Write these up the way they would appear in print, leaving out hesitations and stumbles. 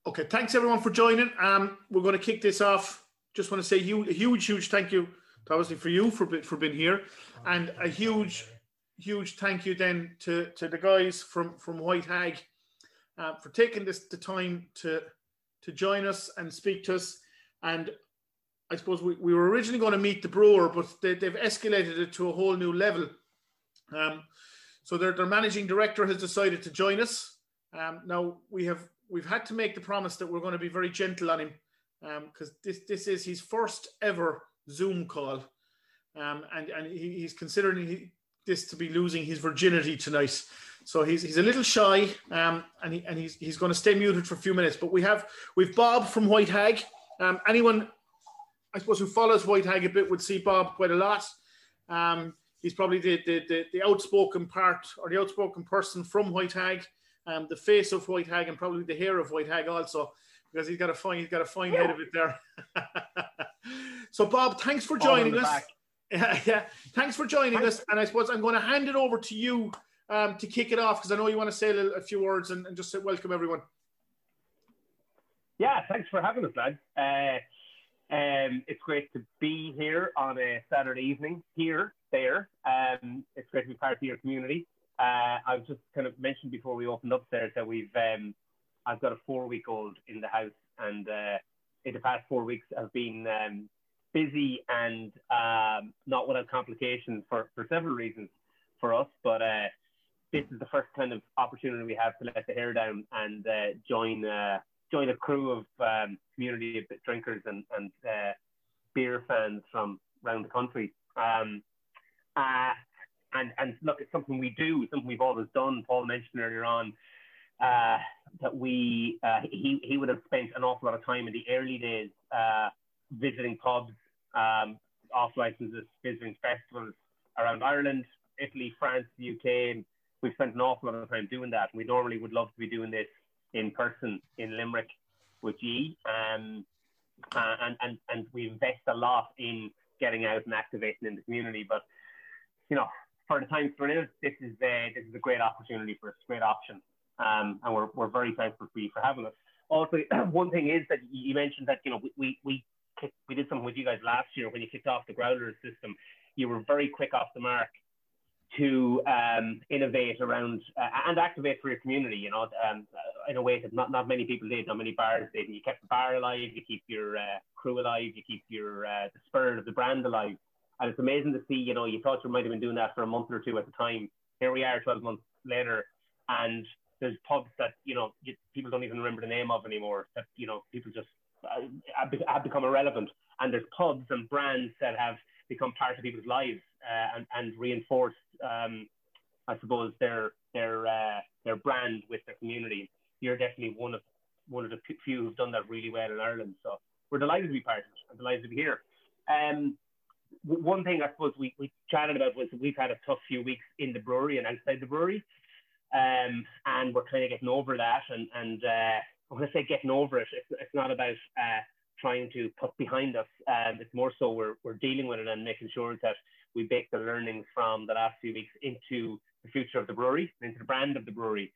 Okay, thanks everyone for joining. We're going to kick this off. Just want to say a huge thank you, obviously, for you for being here, and a huge thank you then to the guys from White Hag for taking the time to join us and speak to us. And I suppose we were originally going to meet the brewer, but they've escalated it to a whole new level. So their managing director has decided to join us. Now we've had to make the promise that we're going to be very gentle on him, because this is his first ever Zoom call, and he's considering this to be losing his virginity tonight. So he's a little shy, and he's going to stay muted for a few minutes. But we've Bob from White Hag. Anyone, I suppose, who follows White Hag a bit would see Bob quite a lot. He's probably the outspoken part, or the outspoken person from White Hag, the face of White Hag, and probably the hair of White Hag also, because he's got a fine head of it there. So Bob, thanks for joining us. Yeah, thanks for joining us. And I suppose I'm going to hand it over to you to kick it off, because I know you want to say a few words and just say welcome everyone. Yeah, thanks for having us, lad. It's great to be here on a Saturday evening there. It's great to be part of your community. I've just kind of mentioned before we opened up there that I've got a 4-week-old in the house, and in the past 4 weeks I've been busy and not without complications for several reasons for us. But this is the first kind of opportunity we have to let the hair down and join a crew of community drinkers and beer fans from around the country. And look, it's something we do, something we've always done. Paul mentioned earlier on that he would have spent an awful lot of time in the early days visiting pubs, off licenses, visiting festivals around Ireland, Italy, France, the UK, and we've spent an awful lot of time doing that. We normally would love to be doing this in person in Limerick with G, and we invest a lot in getting out and activating in the community. But you know, for the times we're in, this is a great opportunity for us, a great option, and we're very thankful for you for having us. Also, one thing is that you mentioned that, you know, we did something with you guys last year when you kicked off the Growlers system. You were very quick off the mark to innovate around and activate for your community, you know, in a way that not many people did, not many bars did. You kept the bar alive, you keep your crew alive, you keep your the spirit of the brand alive. And it's amazing to see, you know, you thought you might have been doing that for a month or two at the time. Here we are 12 months later, and there's pubs that, you know, people don't even remember the name of anymore, that, you know, people just have become irrelevant. And there's pubs and brands that have become part of people's lives and reinforced, I suppose, their brand with their community. You're definitely one of the few who've done that really well in Ireland. So we're delighted to be part of it. I'm delighted to be here. One thing I suppose we chatted about was we've had a tough few weeks in the brewery and outside the brewery, and we're kind of getting over that. And when I say getting over it, it's not about trying to put behind us. It's more so we're dealing with it and making sure that we bake the learnings from the last few weeks into the future of the brewery, into the brand of the brewery.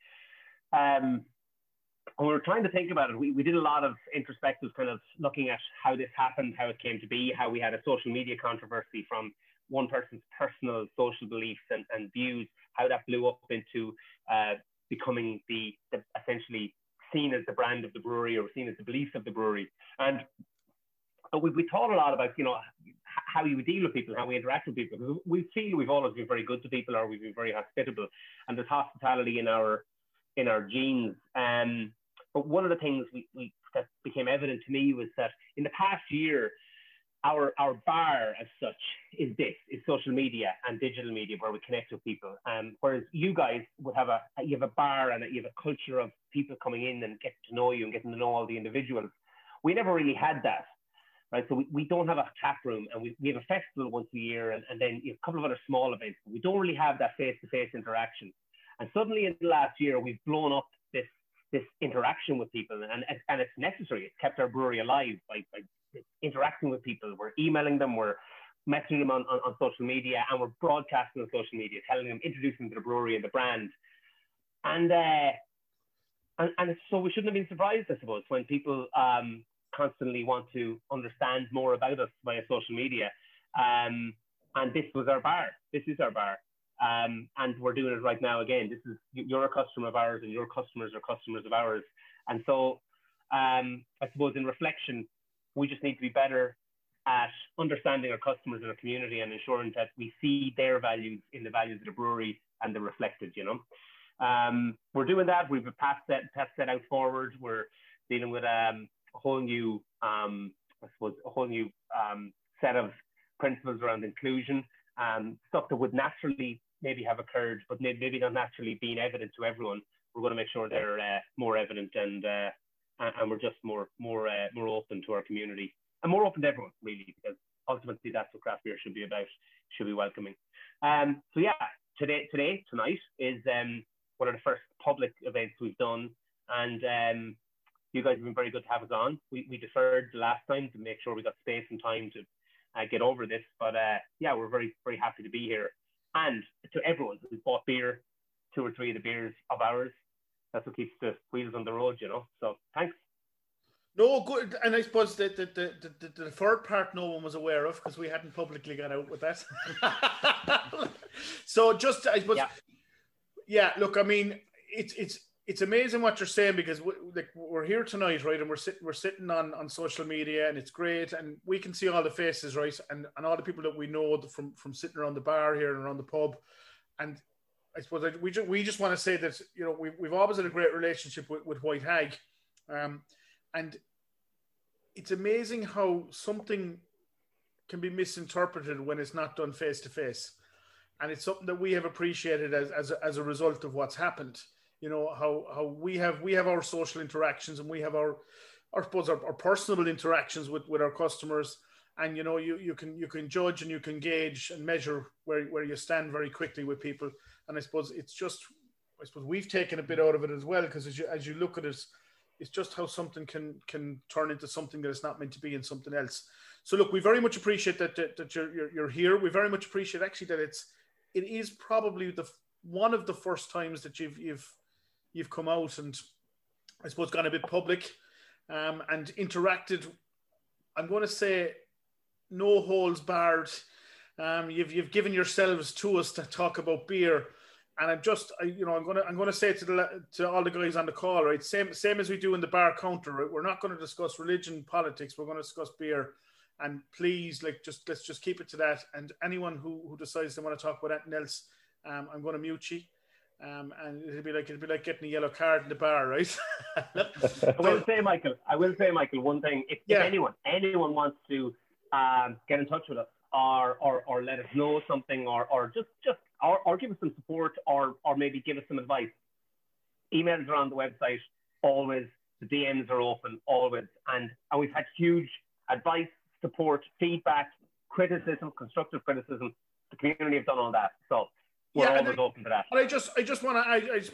And we were trying to think about it. We did a lot of introspective kind of looking at how this happened, how it came to be, how we had a social media controversy from one person's personal social beliefs and views, how that blew up into becoming the essentially seen as the brand of the brewery or seen as the beliefs of the brewery. And we thought a lot about, you know, how you would deal with people, how we interact with people. Because we feel we've always been very good to people, or we've been very hospitable, and there's hospitality in our genes. But one of the things that became evident to me was that in the past year, our bar as such is social media and digital media, where we connect with people. Whereas you guys would have you have a bar and you have a culture of people coming in and getting to know you and getting to know all the individuals. We never really had that, right? So we don't have a tap room, and we have a festival once a year, and then a couple of other small events. We don't really have that face-to-face interaction. And suddenly in the last year, we've blown up this interaction with people, and it's necessary. It's kept our brewery alive by interacting with people. We're emailing them, we're messaging them on social media, and we're broadcasting on social media, telling them, introducing them to the brewery and the brand. And so we shouldn't have been surprised, I suppose, when people constantly want to understand more about us via social media. And this was our bar. This is our bar. And we're doing it right now again. You're a customer of ours, and your customers are customers of ours. And so I suppose in reflection, we just need to be better at understanding our customers and our community and ensuring that we see their values in the values of the brewery and they're reflected, We're doing that. We've a path set out forward. We're dealing with a whole new, set of principles around inclusion, stuff that would naturally maybe have occurred, but maybe not naturally being evident to everyone. We're going to make sure they're more evident, and we're just more open to our community and more open to everyone, really, because ultimately that's what craft beer should be about. Should be welcoming. So yeah, tonight is one of the first public events we've done, and you guys have been very good to have us on. We deferred the last time to make sure we got space and time to get over this, but yeah, we're very, very happy to be here. And to everyone who's bought beer, 2 or 3 of the beers of ours, that's what keeps the wheels on the road, So thanks. No, good. And I suppose the third part no one was aware of because we hadn't publicly got out with that. So just, I suppose, yeah, look, I mean, it's amazing what you're saying because we're here tonight, right? And we're sitting on social media, and it's great. And we can see all the faces, right? And all the people that we know from sitting around the bar here and around the pub. And I suppose we just want to say that, we've always had a great relationship with White Hag. And it's amazing how something can be misinterpreted when it's not done face to face. And it's something that we have appreciated as a result of what's happened. How we have our social interactions, and we have our personal interactions with our customers. And, you can judge and you can gauge and measure where you stand very quickly with people. And I suppose we've taken a bit out of it as well, because as you look at it, it's just how something can turn into something that is not meant to be in something else. So look, we very much appreciate that you're here. We very much appreciate actually that it is probably one of the first times that you've come out and I suppose gone a bit public and interacted. I'm going to say no holds barred. You've given yourselves to us to talk about beer. And I'm going to say to all the guys on the call, right? Same as we do in the bar counter, right? We're not going to discuss religion, politics. We're going to discuss beer, and please, let's just keep it to that. And anyone who decides they want to talk about anything else, I'm going to mute you. And it'll be like getting a yellow card in the bar, right? I will say, Michael, one thing. If anyone wants to get in touch with us or let us know something or just give us some support or maybe give us some advice, emails are on the website always. The DMs are open always, and we've had huge advice, support, feedback, criticism, constructive criticism. The community have done all that, so we're always open to that. And I just want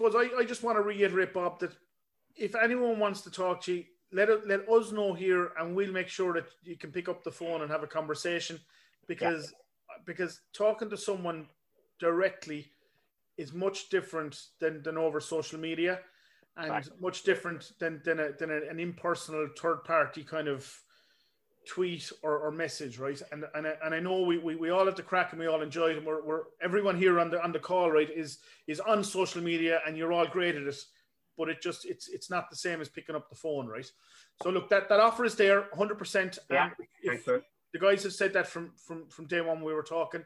to reiterate, Bob, that if anyone wants to talk to you, let us know here, and we'll make sure that you can pick up the phone and have a conversation, because talking to someone directly is much different than over social media, and much different than an impersonal third party kind of tweet or message, right? And I know we all have the crack and we all enjoy it, and we're everyone here on the call, right, is on social media, and you're all great at it, but it's not the same as picking up the phone, right? So look, that offer is there 100%. Yeah, thanks, sir. The guys have said that from day one we were talking.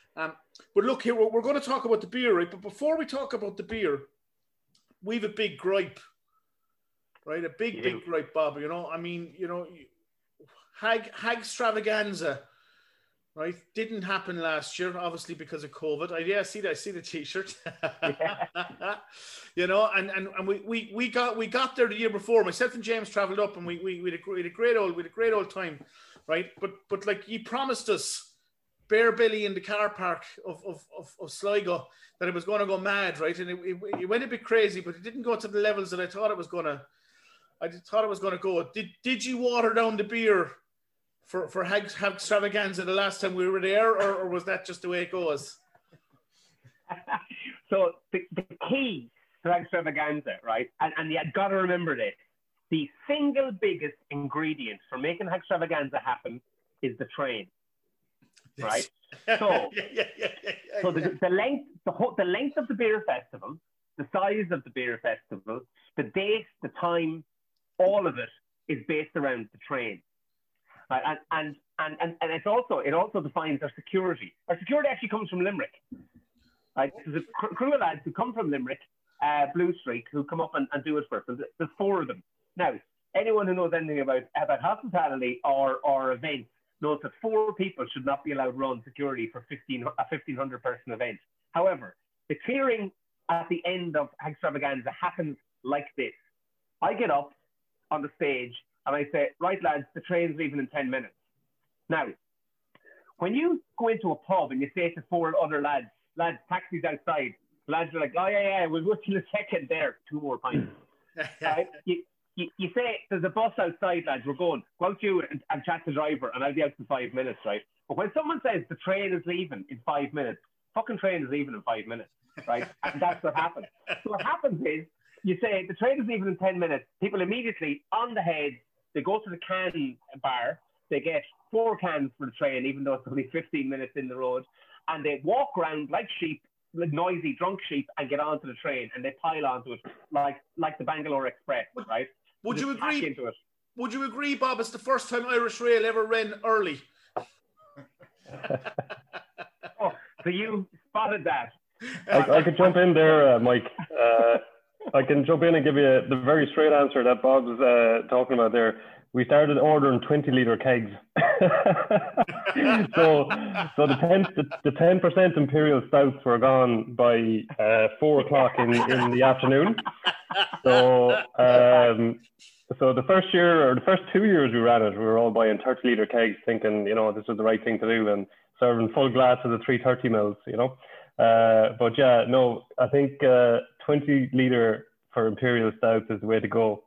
But look here, we're going to talk about the beer, right? But before we talk about the beer, we have a big gripe, right? A big gripe, Bob. I mean, Hag Extravaganza, right? Didn't happen last year, obviously because of COVID. I see the T-shirt. And we got there the year before. Myself and James travelled up, and we had a great old time, right? But like you promised us, bare belly in the car park of Sligo, that it was going to go mad, right? And it went a bit crazy, but it didn't go to the levels that I thought it was going to. I thought it was going to go. Did you water down the beer for Hag Extravaganza the last time we were there, or was that just the way it goes? So the key to extravaganza, right? And you got to remember this. The single biggest ingredient for making extravaganza happen is the train, right? So, the length of the beer festival, the size of the beer festival, the date, the time, all of it is based around the train. Right? And it also defines our security. Our security actually comes from Limerick. Right? There's a crew of lads who come from Limerick, Blue Streak, who come up and do it for us. There's 4 of them. Now, anyone who knows anything about hospitality or events knows that 4 people should not be allowed to run security for a 1,500 person event. However, the clearing at the end of extravaganza happens like this. I get up on the stage and I say, right, lads, the train's leaving in 10 minutes. Now, when you go into a pub and you say to 4 other lads, taxi's outside, lads are like, oh, yeah, we'll go to the second there, 2 more pints. You say, there's a bus outside, lads, we're going. Go out you and chat to the driver, and I'll be out in 5 minutes, right? But when someone says the train is leaving in 5 minutes, fucking train is leaving in 5 minutes, right? And that's what happens. So what happens is, you say, the train is leaving in 10 minutes. People immediately, on the head, they go to the can bar, they get 4 cans for the train, even though it's only 15 minutes in the road, and they walk around like sheep, like noisy, drunk sheep, and get onto the train, and they pile onto it like the Bangalore Express, right? Would you agree? Would you agree, Bob? It's the first time Irish Rail ever ran early. Oh, so you spotted that. I could jump in there, Mike. I can jump in and give you the very straight answer that Bob was talking about there. We started ordering 20-litre kegs. so the 10% Imperial Stouts were gone by 4 o'clock in the afternoon. So the first year, or the first 2 years we ran it, we were all buying 30-litre kegs, thinking, this was the right thing to do, and serving full glasses of 330 mils, But yeah, no, I think 20-litre for Imperial Stout is the way to go.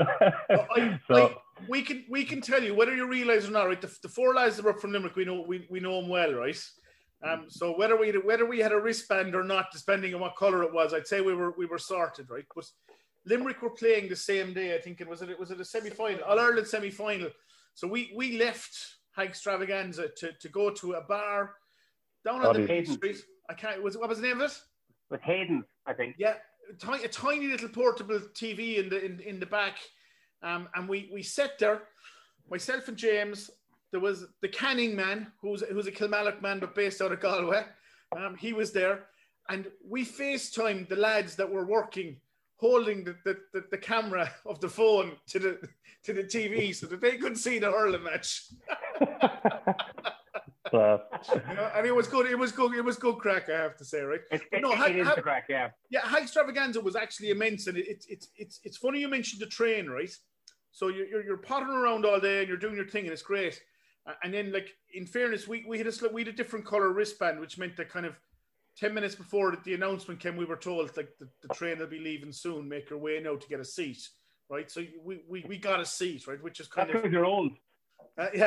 We can tell you, whether you realise or not, right? The 4 lads that were from Limerick, we know them well, right? So whether we had a wristband or not, depending on what colour it was, I'd say we were sorted, right? But Limerick were playing the same day. I think it was a semi-final, All-Ireland semi-final. So we left Extravaganza to go to a bar down on the main street. What was the name of it? With Hayden, I think. Yeah, a tiny little portable TV in the back. And we sat there, myself and James. There was the canning man, who's a Kilmallock man, but based out of Galway. He was there. And we FaceTimed the lads that were working, holding the camera of the phone to the TV so that they could see the hurling match. And it was good. It was good crack, I have to say, right? It is the crack, yeah. Yeah, Extravaganza was actually immense, and it's funny you mentioned the train, right? So you're pottering around all day and you're doing your thing, and it's great. And then, like, in fairness, we had a different color wristband, which meant that kind of 10 minutes before the announcement came, we were told, like, the train will be leaving soon. Make your way now to get a seat, right? So we got a seat, right? Which is kind of, because you're old. Yeah.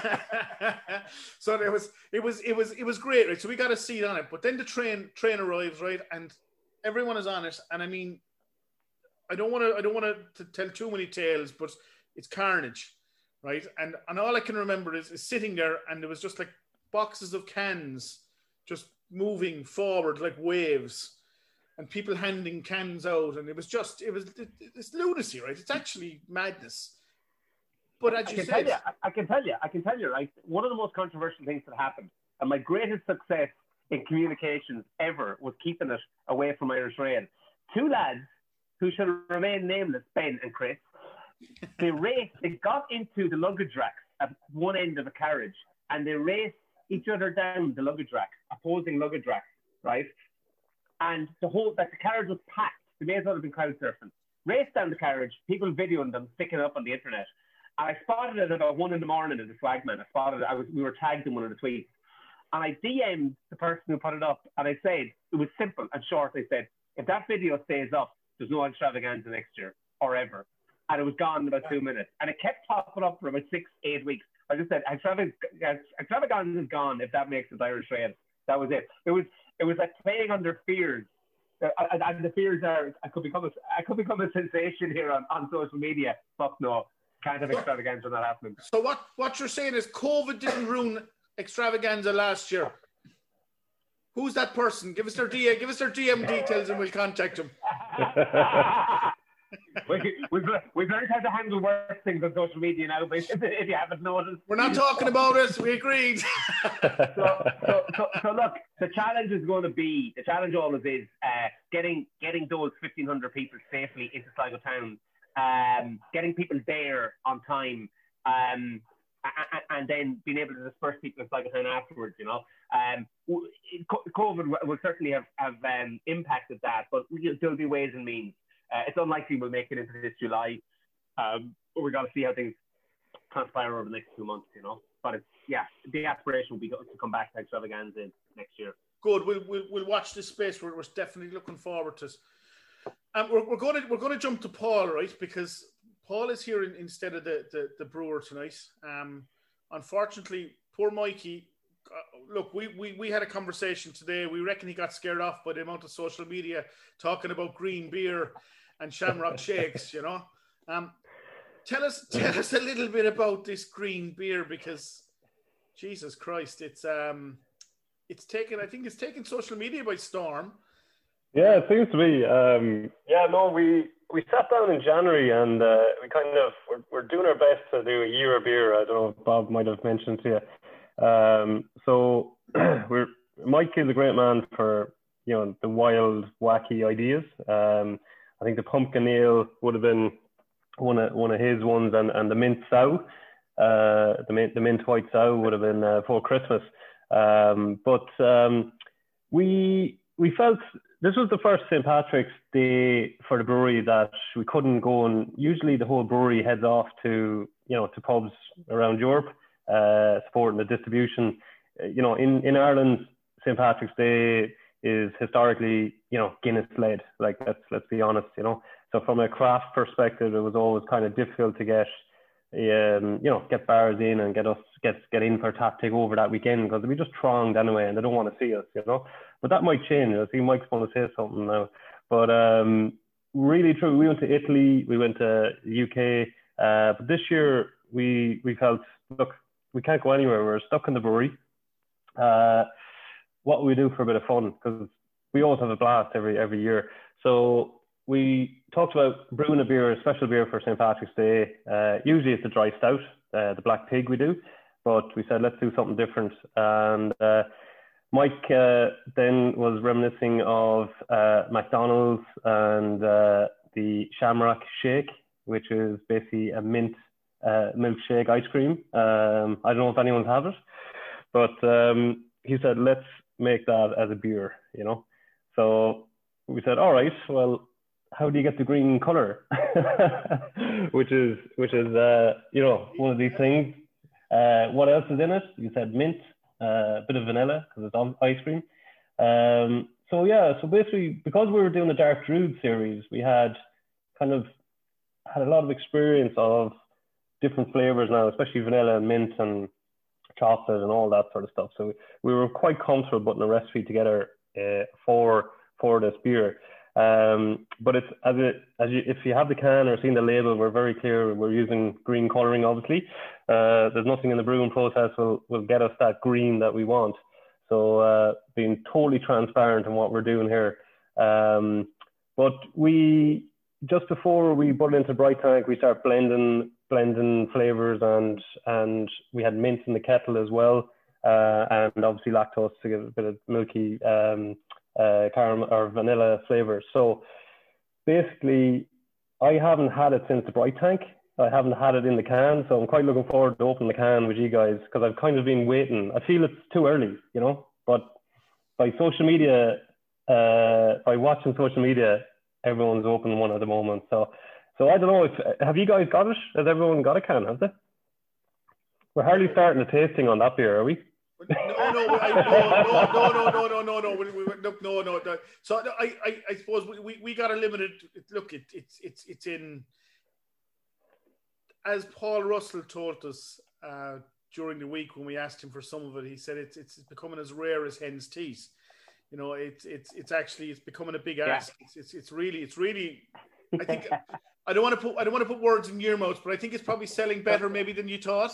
So it was great, right? So we got a seat on it, but then the train arrives, right? And everyone is on it, and I mean, I don't want to tell too many tales, but it's carnage, right? And all I can remember is sitting there, and there was just like boxes of cans just moving forward like waves, and people handing cans out, and it's lunacy, right? It's actually madness. But as you said, I can tell you, right? One of the most controversial things that happened, and my greatest success in communications ever, was keeping it away from Irish Rail. 2 lads who shall remain nameless, Ben and Chris, they got into the luggage racks at one end of the carriage, and they raced each other down the luggage racks, opposing luggage racks, right? And the carriage was packed. They may as well have been crowd surfing. Raced down the carriage, people videoing them, sticking it up on the internet. And I spotted it at about 1 a.m. in the Swagman. We were tagged in one of the tweets. And I DM'd the person who put it up, and I said, it was simple and short. I said, if that video stays up, there's no Extravaganza next year or ever. And it was gone in about 2 minutes. And it kept popping up for about 6-8 weeks. I just said, Extravaganza is gone if that makes it Irish Rail. That was it. It was like playing under fears and the fears are I could become a sensation here on social media. Fuck no, can't have extravaganza not happening. So what you're saying is COVID didn't ruin extravaganza last year. Who's that person? Give us their DM details and we'll contact them. We've learned how to handle worse things on social media now, but if you haven't noticed. We're not talking about it, we agreed. So look, the challenge always is getting those 1,500 people safely into Sligo town, getting people there on time, and then being able to disperse people in Sligo town afterwards, you know. COVID will certainly have impacted that, but there'll be ways and means. It's unlikely we'll make it into this July. But we've got to see how things transpire over the next 2 months, you know. But the aspiration will be to come back to extravaganza next year. Good. We'll watch this space. We're definitely looking forward to it. We're going to jump to Paul, right? Because Paul is here instead of the brewer tonight. Unfortunately, poor Mikey. Look, we had a conversation today. We reckon he got scared off by the amount of social media talking about green beer and shamrock shakes, you know. Tell us a little bit about this green beer, because Jesus Christ, it's taken social media by storm. Yeah, it seems to be. We sat down in January and we kind of we're doing our best to do a year of beer. I don't know if Bob might have mentioned to you. So Mike is a great man for, you know, the wild, wacky ideas. I think the pumpkin ale would have been one of his ones, and the mint sow, the mint white sow would have been for Christmas. But we felt this was the first St. Patrick's Day for the brewery that we couldn't go, and usually the whole brewery heads off to pubs around Europe, supporting the distribution. You know, in Ireland, St. Patrick's Day is historically, you know, Guinness led. Like, let's be honest, you know. So from a craft perspective, it was always kind of difficult to get bars in and get in for tap take over that weekend, because we just thronged anyway and they don't want to see us, you know. But that might change. I see Mike's want to say something now. But really true. We went to Italy, we went to the UK, but this year we felt, look, we can't go anywhere. We're stuck in the brewery. What will we do for a bit of fun? Because we always have a blast every year. So we talked about brewing a special beer for St. Patrick's Day. Usually it's a dry stout, the Black Pig we do, but we said let's do something different. And Mike then was reminiscing of McDonald's and the Shamrock Shake, which is basically a mint milkshake ice cream. I don't know if anyone's had it, but he said let's make that as a beer, you know. So we said, all right, well, how do you get the green color? which is you know, one of these things. What else is in it? You said mint, a bit of vanilla because it's ice cream. So basically, because we were doing the Dark Druid series, we had a lot of experience of different flavors now, especially vanilla and mint and chocolate and all that sort of stuff. So we were quite comfortable putting a recipe together for this beer. But it's if you have the can or seen the label, we're very clear we're using green coloring. Obviously, there's nothing in the brewing process will get us that green that we want. So being totally transparent in what we're doing here. But we, just before we put it into Bright Tank, we start blending flavors, and we had mint in the kettle as well, and obviously lactose to give a bit of milky caramel or vanilla flavors. So basically, I haven't had it since the Bright Tank. I haven't had it in the can, so I'm quite looking forward to opening the can with you guys, because I've kind of been waiting. I feel it's too early, you know, but by social media, by watching social media, everyone's opening one at the moment. So I don't know, have you guys got it? Has everyone got a can, have they? We're hardly starting the tasting on that beer, are we? No. So I suppose we got a limited look. It's in, as Paul Russell told us during the week when we asked him for some of it. He said it's becoming as rare as hen's teeth. You know, it's becoming a big ask. It's really. I think I don't want to put words in your mouth, but I think it's probably selling better maybe than you thought.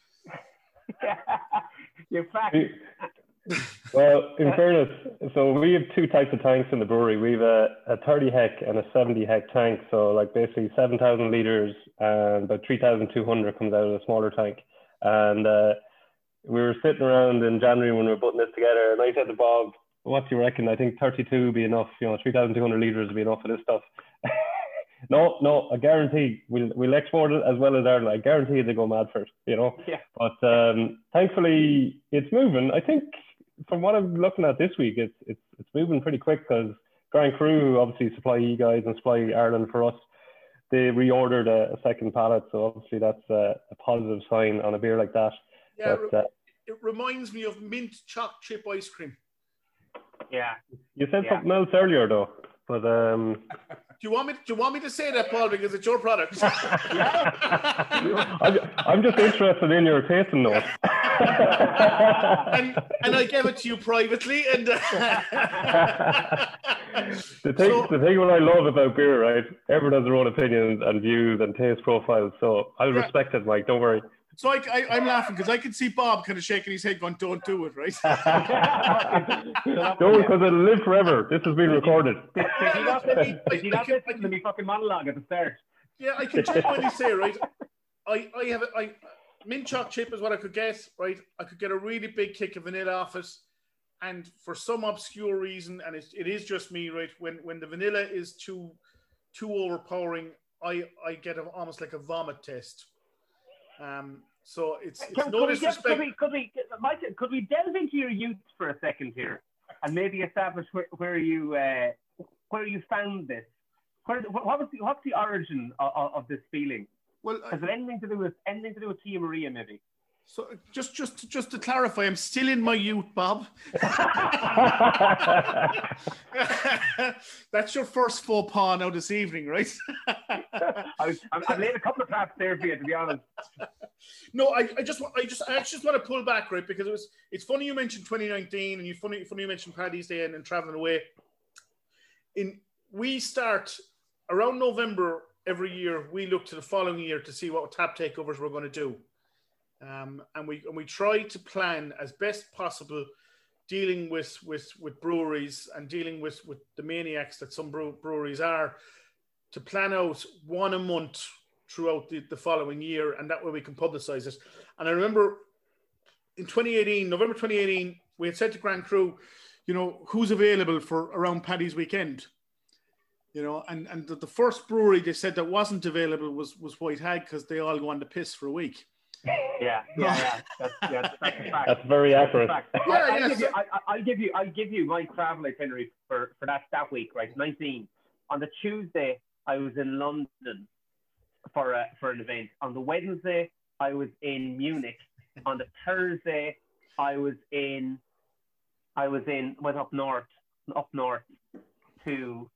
You're fact. Well, in fairness, so we have two types of tanks in the brewery. We have a 30 hec and a 70 hec tank. So like basically 7,000 liters and about 3,200 comes out of the smaller tank. And we were sitting around in January when we were putting this together, and I said to Bob, "What do you reckon? I think 32 would be enough. 3,200 liters would be enough for this stuff." No, I guarantee we'll export it as well as Ireland. I guarantee they go mad first, Yeah. But thankfully, it's moving. I think from what I'm looking at this week, it's moving pretty quick because Grand Cru obviously supply you guys and supply Ireland for us. They reordered a second pallet, so obviously that's a positive sign on a beer like that. Yeah, but, it reminds me of mint choc chip ice cream. Yeah. You said something else earlier though, but Do you want me to say that, Paul, because it's your product? I'm just interested in your tasting notes. and I gave it to you privately. And the thing what I love about beer, right? Everyone has their own opinions and views and taste profiles, so I'll respect it, Mike. Don't worry. So I'm laughing because I can see Bob kind of shaking his head going, "Don't do it," right? Don't, because it'll live forever. This has been recorded. Did you not listen to me fucking monologue at the start? Yeah, I can genuinely say, right, I have mint choc chip is what I could get, right? I could get a really big kick of vanilla off it, and for some obscure reason, and it is just me, right? When the vanilla is too overpowering, I get almost like a vomit taste. So it's no disrespect. Could we delve into your youth for a second here, and maybe establish where you found this? What's the origin of this feeling? Well, has it anything to do with Tia Maria, maybe? So just to clarify, I'm still in my youth, Bob. That's your first faux pas now this evening, right? I've laid a couple of traps there for you, to be honest. No, I just want to pull back, right? Because it's funny you mentioned 2019, and funny you mentioned Paddy's Day and traveling away. We start around November every year. We look to the following year to see what tap takeovers we're going to do. And we try to plan as best possible, dealing with breweries and dealing with the maniacs that some breweries are, to plan out one a month throughout the following year, and that way we can publicize it. And I remember in November 2018, we had said to Grand Cru, who's available for around Paddy's weekend, and the first brewery they said that wasn't available was White Hag, because they all go on the piss for a week. Yeah. That's a fact. That's very accurate. I'll give you my travel itinerary for that week, right? 19. On the Tuesday, I was in London for an event. On the Wednesday, I was in Munich. On the Thursday, went up north to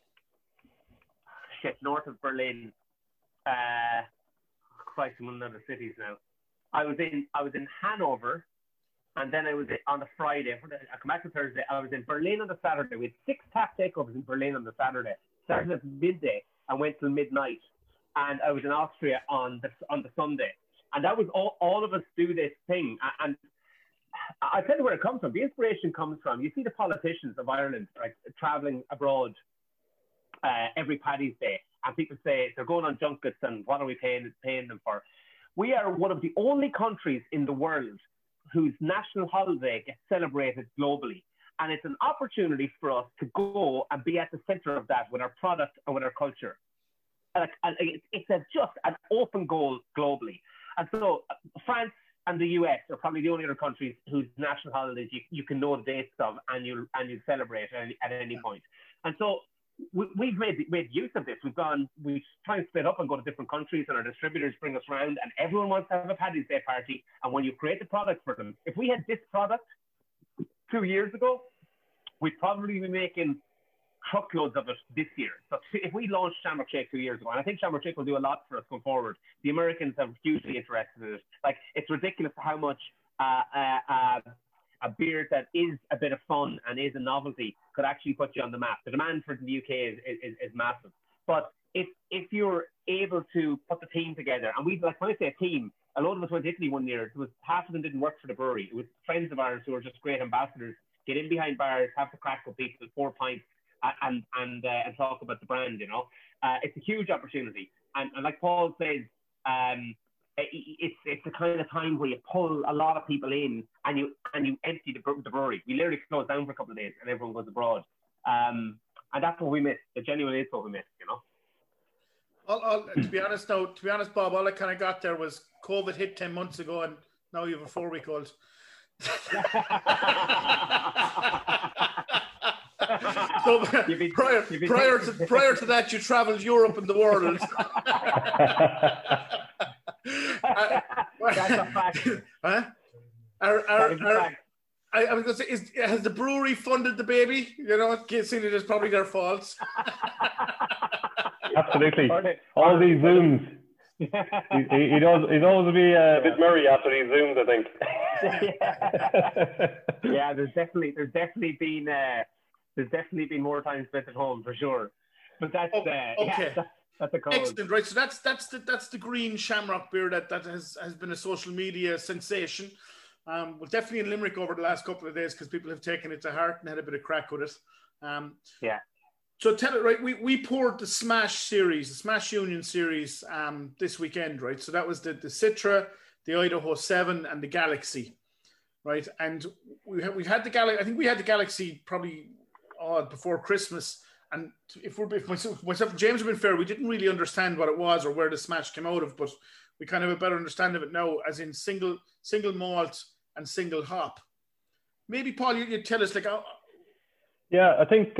north of Berlin. Christ, I'm in other cities now. I was in Hanover, and then I was on the Friday. I come back to Thursday. I was in Berlin on the Saturday. We had 6 tap takeovers in Berlin on the Saturday. Started at midday and went till midnight. And I was in Austria on the Sunday. And that was all of us do this thing. And I tell you where it comes from. The inspiration comes from, you see the politicians of Ireland, right, traveling abroad every Paddy's Day. And people say they're going on junkets and what are we paying them for? We are one of the only countries in the world whose national holiday gets celebrated globally. And it's an opportunity for us to go and be at the center of that with our product and with our culture. And it's just an open goal globally. And so France and the US are probably the only other countries whose national holidays you can know the dates of and you celebrate at any point. And so we've made use of this. We try and split up and go to different countries, and our distributors bring us around, and everyone wants to have a Paddy's Day party. And when you create the product for them, if we had this product 2 years ago, we'd probably be making truckloads of it this year. So if we launched Shamrock Shake 2 years ago, and I think Shamrock Shake will do a lot for us going forward. The Americans are hugely interested in it. Like, it's ridiculous how much a a beer that is a bit of fun and is a novelty could actually put you on the map. The demand for it in the UK is massive. But if you're able to put the team together, and we, like when I say a team, a lot of us went to Italy one year. It was half of them didn't work for the brewery. It was friends of ours who were just great ambassadors. Get in behind bars, have the crack with people, 4 pints, and talk about the brand. You know, it's a huge opportunity. And like Paul says, it's the kind of time where you pull a lot of people in and you empty the brewery. We literally close down for a couple of days and everyone goes abroad. And that's what we miss. It genuinely is what we miss. You know. To be honest, Bob, all I kind of got there was COVID hit 10 months ago, and now you have a 4-week-old. So prior to that, you travelled Europe and the world. That's a fact. Huh? I was going to say, has the brewery funded the baby? You know, seeing it is probably their fault. Absolutely. All these Zooms. He'd always be a bit merry after these Zooms, I think. Yeah, there's definitely been more time spent at home for sure. But that's okay. Yeah, that's a code. Excellent, right? So that's the Green Shamrock beer that has been a social media sensation. Well, definitely in Limerick over the last couple of days because people have taken it to heart and had a bit of crack with it. Yeah. So tell it, right, we poured the Smash Union series this weekend, right? So that was the Citra, the Idaho 7 and the Galaxy, right? And we've had the Galaxy, I think we had the Galaxy probably before Christmas. And if myself and James have been fair, we didn't really understand what it was or where the Smash came out of, but we kind of have a better understanding of it now, as in single malt and single hop. Maybe, Paul, you tell us, like... Yeah, I think...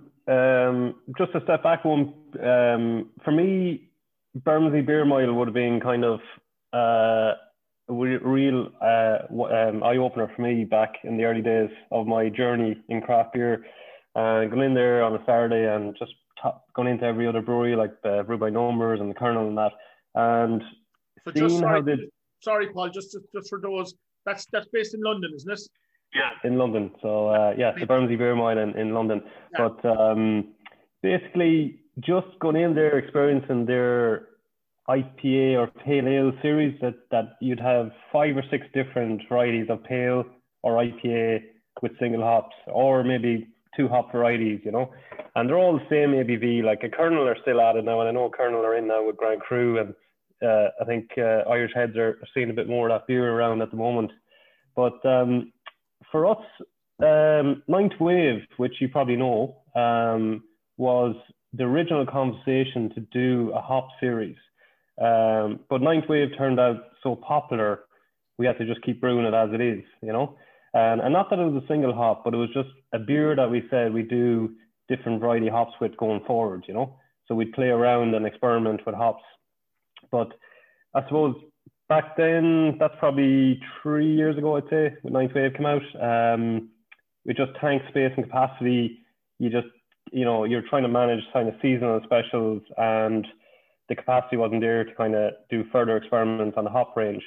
just to step back one, for me, Bermondsey Beer Mile would have been kind of a real eye-opener for me back in the early days of my journey in craft beer. Going in there on a Saturday and just going into every other brewery, like Brew by Numbers and the Colonel and that. And so seeing how they... Sorry, Paul, just for those, that's based in London, isn't it? Yeah, in London. So the Bermondsey Beer Mile in London. Yeah. But basically, just going in there, experiencing their IPA or Pale Ale series, that you'd have 5 or 6 different varieties of Pale or IPA with single hops, or maybe 2 hop varieties, you know. And they're all the same ABV. Like a Colonel are still at it now, and I know Colonel are in now with Grand Cru, and I think Irish Heads are seeing a bit more of that beer around at the moment. But for us, Ninth Wave, which you probably know, was the original conversation to do a hop series. But Ninth Wave turned out so popular, we had to just keep brewing it as it is, you know. And not that it was a single hop, but it was just a beer that we said we do different variety hops with going forward, you know. So we'd play around and experiment with hops. But I suppose back then, that's probably 3 years ago, I'd say, when Ninth Wave came out. With just tank space and capacity, you're trying to manage kind of seasonal specials, and the capacity wasn't there to kind of do further experiments on the hop range.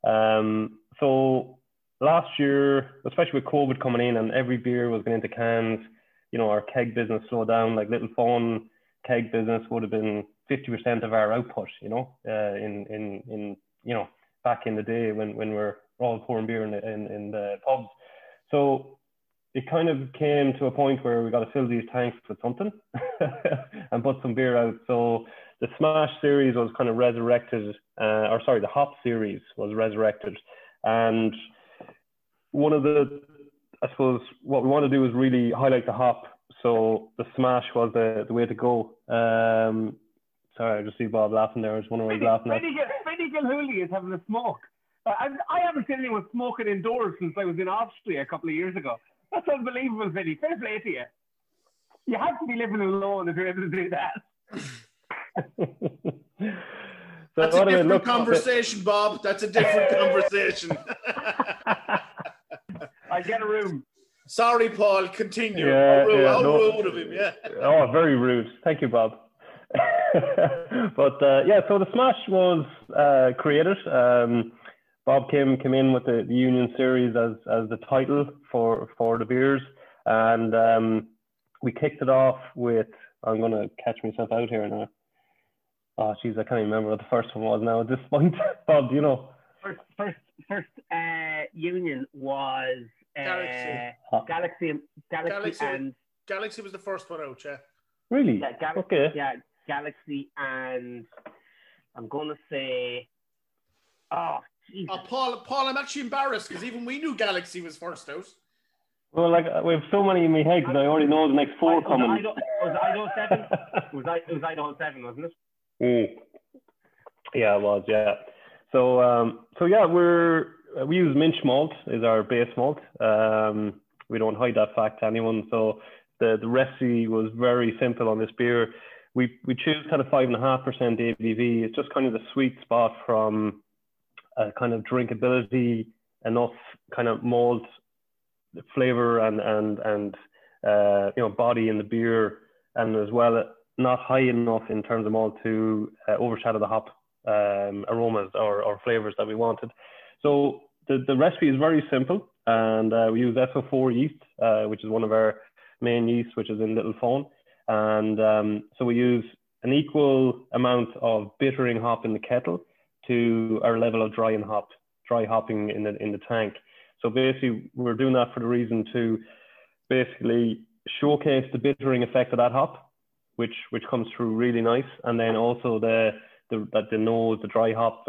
So last year, especially with COVID coming in and every beer was going into cans, you know, our keg business slowed down. Like Little Fawn keg business would have been 50% of our output, you know, in you know, back in the day when we're all pouring beer in the pubs. So it kind of came to a point where we got to fill these tanks with something and put some beer out. So the Smash series was kind of resurrected, the hop series was resurrected. And one of the, I suppose, what we want to do is really highlight the hop. So the Smash was the way to go. Sorry, I just see Bob laughing there. I was wondering what he's laughing at. Finny Gilhooly is having a smoke. I haven't seen anyone smoking indoors since I was in Austria a couple of years ago. That's unbelievable, Vinny. Fair play to you. You have to be living alone if you're able to do that. That's a different conversation, Bob. That's a different conversation. I get a room. Sorry, Paul. Continue. How rude of him, yeah. Oh, very rude. Thank you, Bob. But so the Smash was created Bob Kim came in with the Union Series as the title for the beers, and we kicked it off with. I'm going to catch myself out here now. Oh, geez, I can't even remember what the first one was now at this point. Bob, do you know? First Union was Galaxy and Galaxy was the first one out, yeah. Really? Yeah, okay. Yeah, Galaxy and I'm going to say, oh, Jesus. Paul, I'm actually embarrassed because even we knew Galaxy was first out. Well, like we have so many in my head because I already know the next four coming. Was Idaho 7? It was Idaho 7, wasn't it? Yeah, it was. Yeah. So yeah, we use Minch malt is our base malt. We don't hide that fact to anyone. So the recipe was very simple on this beer. We choose kind of 5.5% ABV. It's just kind of the sweet spot from kind of drinkability, enough kind of malt flavor and body in the beer, and as well not high enough in terms of malt to overshadow the hop aromas or flavors that we wanted. So the recipe is very simple, and we use SO4 yeast, which is one of our main yeasts, which is in Little Phone, and so we use an equal amount of bittering hop in the kettle to our level of dry hopping in the tank. So basically, we're doing that for the reason to basically showcase the bittering effect of that hop, which comes through really nice, and then also the nose, the dry hop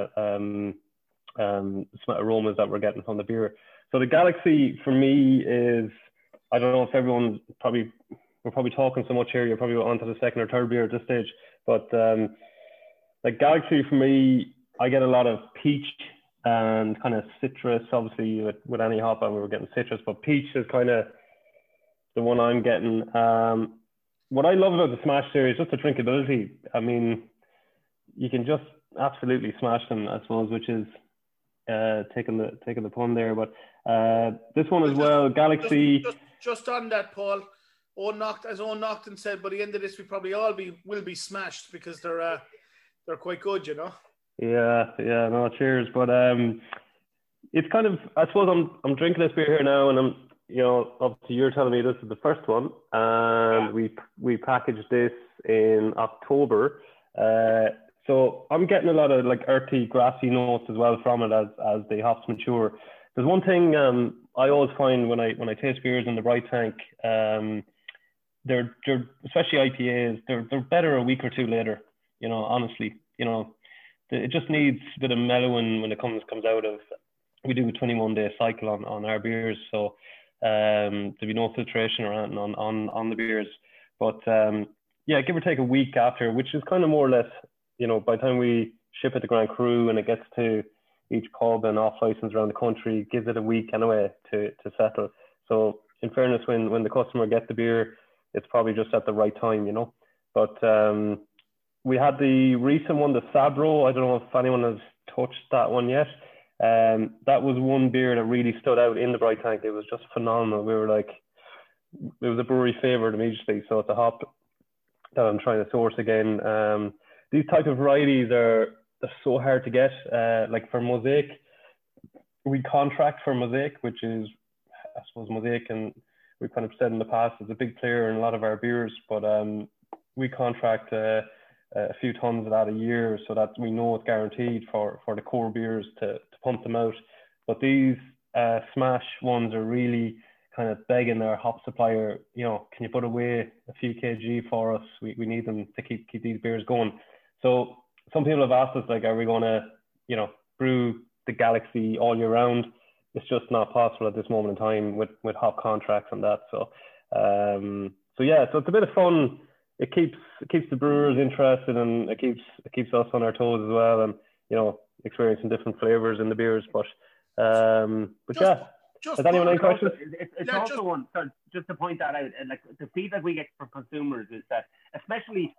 aromas that we're getting from the beer. So the Galaxy for me is, I don't know if everyone's we're probably talking so much here, you're probably on to the second or third beer at this stage, but like Galaxy for me, I get a lot of peach and kind of citrus, obviously with any hop, and we were getting citrus, but peach is kind of the one I'm getting. What I love about the Smash series, just the drinkability. I mean, you can just absolutely smash them, I suppose, which is taking the pun there. But this one as well, Galaxy. Just on that, Paul. Owen Naughton said, by the end of this, we probably all will be smashed because they're quite good, you know. Yeah, no, cheers. But it's kind of, I suppose I'm drinking this beer here now, and I'm, obviously you're telling me this is the first one, and we packaged this in October. So I'm getting a lot of like earthy, grassy notes as well from it as the hops mature. There's one thing I always find when I taste beers in the Bright Tank, they're especially IPAs, they're better a week or two later. Honestly, it just needs a bit of mellowing when it comes out of. We do a 21-day cycle on our beers, so there'll be no filtration or anything on the beers. But give or take a week after, which is kind of more or less, by the time we ship it to Grand Cru and it gets to each pub and off license around the country, gives it a week anyway to settle. So in fairness, when the customer gets the beer, it's probably just at the right time, But we had the recent one, the Sabro. I don't know if anyone has touched that one yet. That was one beer that really stood out in the Bright Tank. It was just phenomenal. We were like, it was a brewery favorite immediately. So it's a hop that I'm trying to source again. These type of varieties they're so hard to get. Like for Mosaic, we contract for Mosaic, which is, I suppose, Mosaic, and we've kind of said in the past, is a big player in a lot of our beers, but we contract a few tons of that a year, so that we know it's guaranteed for the core beers to pump them out. But these Smash ones are really kind of begging their hop supplier, can you put away a few kg for us? We need them to keep these beers going. So some people have asked us, like, are we going to, brew the Galaxy all year round? It's just not possible at this moment in time with hop contracts and that. So it's a bit of fun. It keeps the brewers interested, and it keeps us on our toes as well, and experiencing different flavors in the beers. But has anyone any questions? It's also one. So just to point that out, and like the feedback we get from consumers is that, especially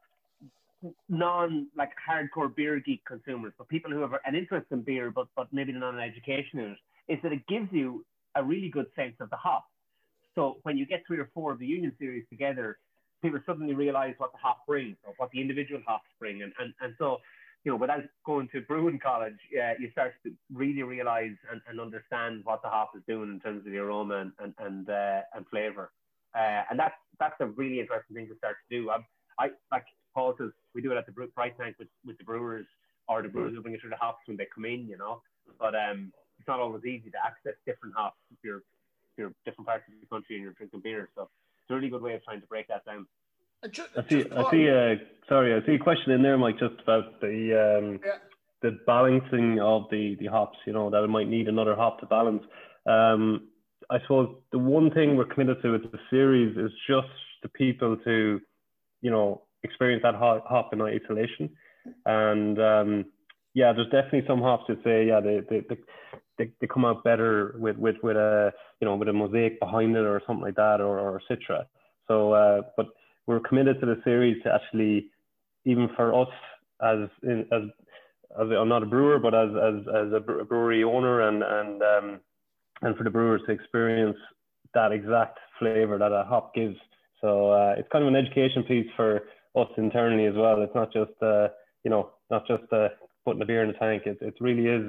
hardcore beer geek consumers, but people who have an interest in beer but maybe not an education in it, is that it gives you a really good sense of the hop. So when you get 3 or 4 of the Union series together, people suddenly realize what the hop brings or what the individual hops bring. And so but as going to brewing college, you start to really realize and understand what the hop is doing in terms of the aroma and flavor. And that's a really interesting thing to start to do. I like Paul says, we do it at the Bright Tank with the brewers, or the brewers who bring it through the hops when they come in, But it's not always easy to access different hops if you're different parts of the country and you're drinking beer. So it's a really good way of trying to break that down. I see a question in there, Mike, just about the balancing of the hops, that it might need another hop to balance. I suppose the one thing we're committed to with the series is just the people to, experience that hop in isolation. And there's definitely some hops that say, they come out better with a, with a mosaic behind it or something like that, or Citra. So, but we're committed to the series to actually, even for us as I'm not a brewer, but as a brewery owner and for the brewers to experience that exact flavor that a hop gives. So it's kind of an education piece for us internally as well. It's not just putting the beer in the tank. It really is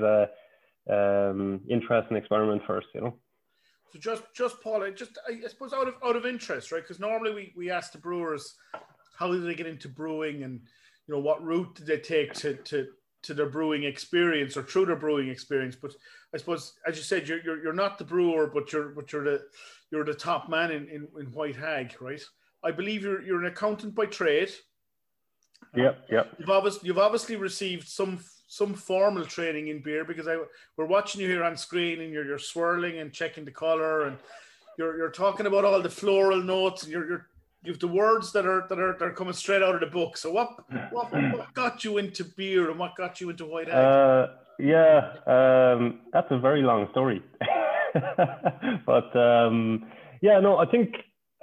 a interesting experiment for us, So just Paul, I suppose out of interest, right? Because normally we ask the brewers how did they get into brewing, and what route did they take to their brewing experience or through their brewing experience. But I suppose, as you said, you're not the brewer, but you're the top man in White Hag, right? I believe you're an accountant by trade. Yep. You've obviously received some formal training in beer, because we're watching you here on screen and you're swirling and checking the color, and you're talking about all the floral notes, and you've the words that are coming straight out of the book. So what got you into beer, and what got you into White Hag? That's a very long story. But I think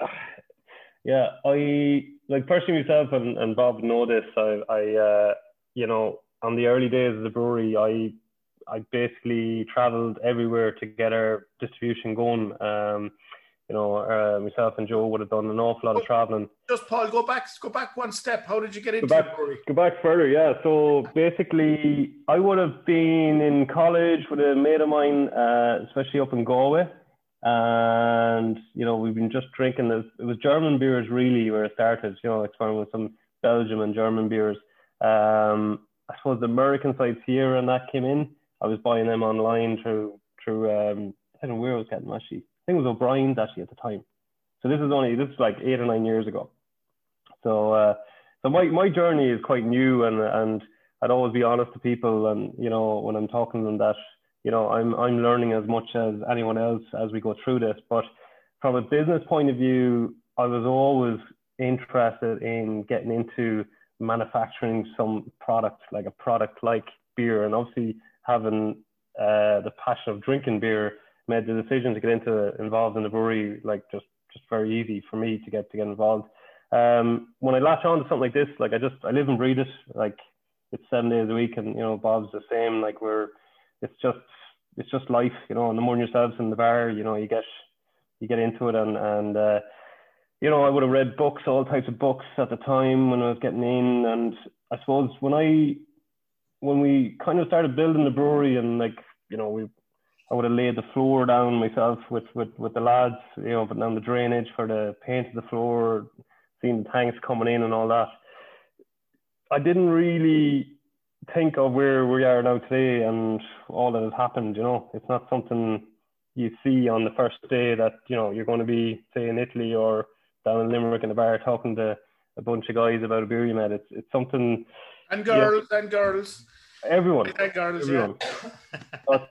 I like personally myself and Bob know this. I on the early days of the brewery, I basically traveled everywhere to get our distribution going. Myself and Joe would have done an awful lot of traveling. Just Paul, go back one step. How did you get into the brewery? Go back further, yeah. So basically, I would have been in college with a mate of mine, especially up in Galway. And, we've been just drinking it was German beers really where it started, experimenting with some Belgium and German beers. I suppose the American side Sierra and that came in. I was buying them online through I don't know where I was getting them actually. I think it was O'Brien's actually at the time. So this is like 8 or 9 years ago. So my journey is quite new, and I'd always be honest to people, and when I'm talking to them that I'm learning as much as anyone else as we go through this. But from a business point of view, I was always interested in getting into manufacturing some product, like a product like beer, and obviously having the passion of drinking beer made the decision to get involved in the brewery like just very easy for me to get involved. When I latch on to something like this, like I live and breathe it. Like it's 7 days a week, and Bob's the same. Like it's just life, and the more yourselves in the bar, you get into it, and I would have read books, all types of books at the time when I was getting in. And I suppose when we kind of started building the brewery, and I would have laid the floor down myself with the lads, putting down the drainage for the paint of the floor, seeing the tanks coming in and all that. I didn't really think of where we are now today and all that has happened. It's not something you see on the first day that, you're going to be, say, in Italy or down in Limerick in a bar talking to a bunch of guys about a beer you made. It's something. And girls, and girls. Everyone. And girls, everyone. Yeah. But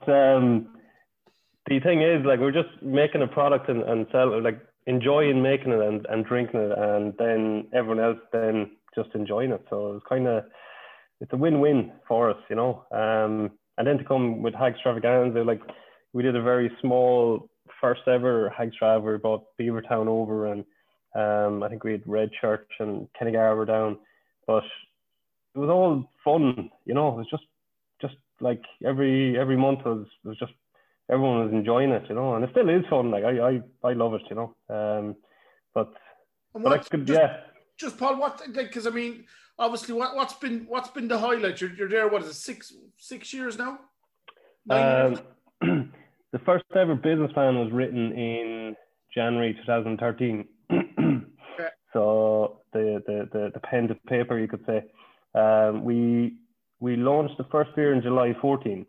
the thing is, like, we're just making a product and sell, like, enjoying making it and drinking it, and then everyone else then just enjoying it. So it's a win-win for us, and then to come with Hagstravaganza, like, we did a very small first ever Hagstrav. We brought Beavertown over, and I think we had Red Church and Kennegar down, but it was all fun, it was just like every month was just, everyone was enjoying it, and it still is fun. Like I love it, but I could, just Paul, what, like, because I mean, obviously, what's been the highlight? You're there. What is it? 6 years now? 9 years? The first ever business plan was written in January 2013. Okay. So the pen to paper, you could say. We launched the first beer in July 14.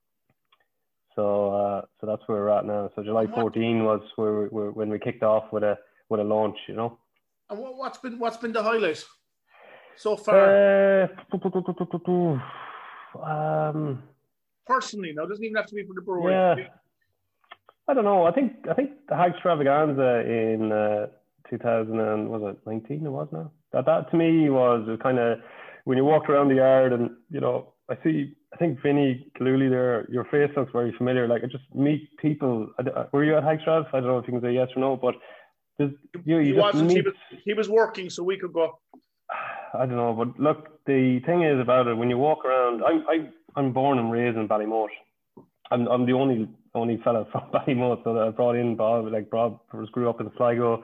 So that's where we're at now. So July 14 was when we kicked off with a launch, you know. And what's been the highlight so far? Personally, now, it doesn't even have to be for the brewery. Yeah. I don't know. I think the Hagstravaganza in 2019 it was now. That to me was kind of when you walked around the yard and, you know, I think Vinny Kaluli there, your face looks very familiar. Like I just meet people. Were you at Hagstrav? I don't know if you can say yes or no, but he was working, so we could go. I don't know, but look, the thing is about it, when you walk around, I'm born and raised in Ballymote. I'm the only fella from Ballymote, so that I brought in Bob. Like Bob grew up in Sligo,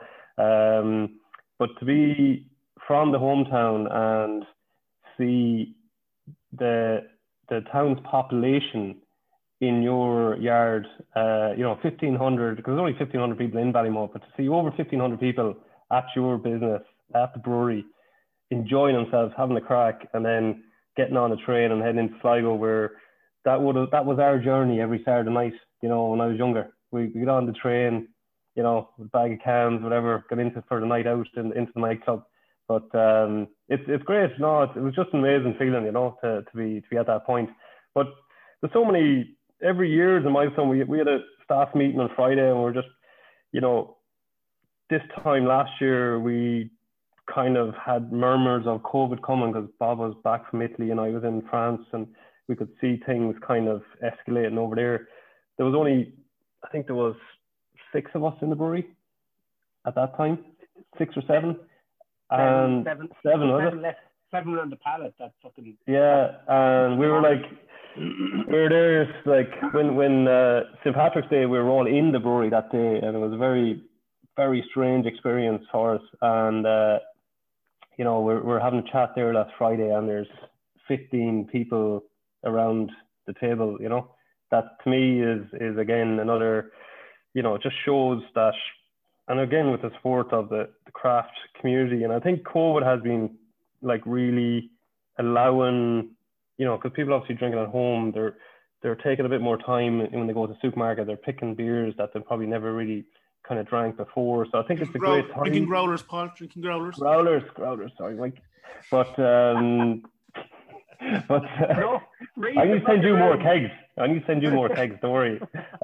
but to be from the hometown and see the town's population in your yard, 1,500, because there's only 1,500 people in Ballymote, but to see over 1,500 people at your business, at the brewery, enjoying themselves, having a crack, and then getting on a train and heading into Sligo, where that was our journey every Saturday night, you know, when I was younger. We get on the train, you know, with a bag of cans, whatever, got into for the night out into the nightclub. But it's great. No, it was just an amazing feeling, you know, to be at that point. But there's so many, every year is a milestone. We had a staff meeting on Friday, and we're just, you know, this time last year we kind of had murmurs of COVID coming because Bob was back from Italy and I was in France, and we could see things kind of escalating over there. There was only, I think there was 6 of us in the brewery at that time, 6 or 7. And seven on the pallet. That's fucking. Yeah, and we were there like when St. Patrick's Day, we were all in the brewery that day, and it was a very, very strange experience for us. And you know, we're having a chat there last Friday, and there's 15 people around the table. You know, that to me is again another, you know, it just shows that. And again, with the support of the craft community, and I think COVID has been like really allowing, you know, because people obviously drinking at home, they're taking a bit more time when they go to the supermarket. They're picking beers that they probably never really kind of drank before. So I think it's a great time. Drinking growlers, Paul. Drinking growlers. Growlers. Sorry, Mike. But no, I need to send you more kegs. Don't worry.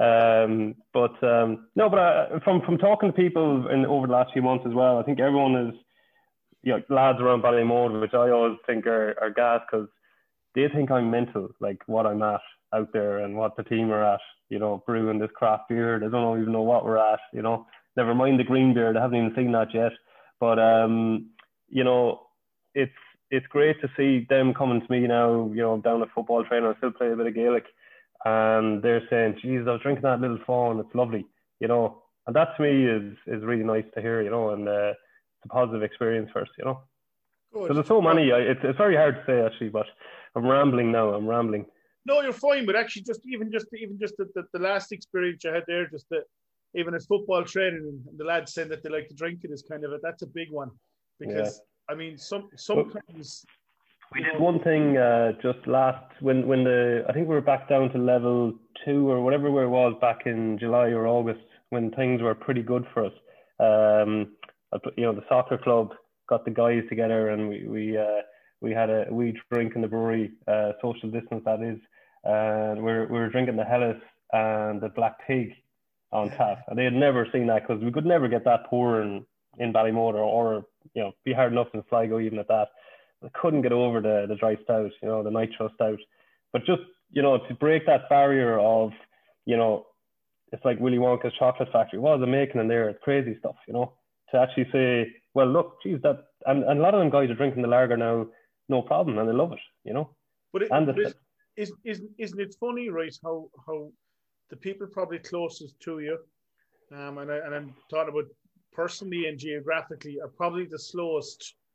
But from talking to people over the last few months as well, I think everyone is, you know, lads around Ballymote, which I always think are gas, because they think I'm mental, like what I'm at out there and what the team are at, you know, brewing this craft beer. They don't even know what we're at, you know. Never mind the green beer, they haven't even seen that yet. But you know, it's great to see them coming to me now, you know, I'm down at football training, I still play a bit of Gaelic, and they're saying, geez, I was drinking that little fawn, it's lovely, you know. And that to me is really nice to hear, you know, and it's a positive experience for us, you know. Good. So there's so many, it's very hard to say actually, but I'm rambling now, No, you're fine, but actually even just the last experience you had there, even at football training, and the lads saying that they like to drink it is kind of that's a big one, because I mean sometimes we did one thing just last when I think we were back down to level 2 or whatever it was back in July or August, when things were pretty good for us. You know, the soccer club got the guys together, and we had a wee drink in the brewery, social distance that is, and we were drinking the Hellas and the Black Pig on tap, and they had never seen that, because we could never get that pour in Ballymote or you know, be hard enough in Sligo even at that. I couldn't get over the dry stout, you know, the nitro stout. But just, you know, to break that barrier of, you know, it's like Willy Wonka's chocolate factory. What are they making in there? It's crazy stuff, you know. To actually say, well, look, geez, that, and a lot of them guys are drinking the lager now, no problem, and they love it, you know. But isn't it funny, right? How the people probably closest to you, and I'm talking about personally and geographically, are probably the slowest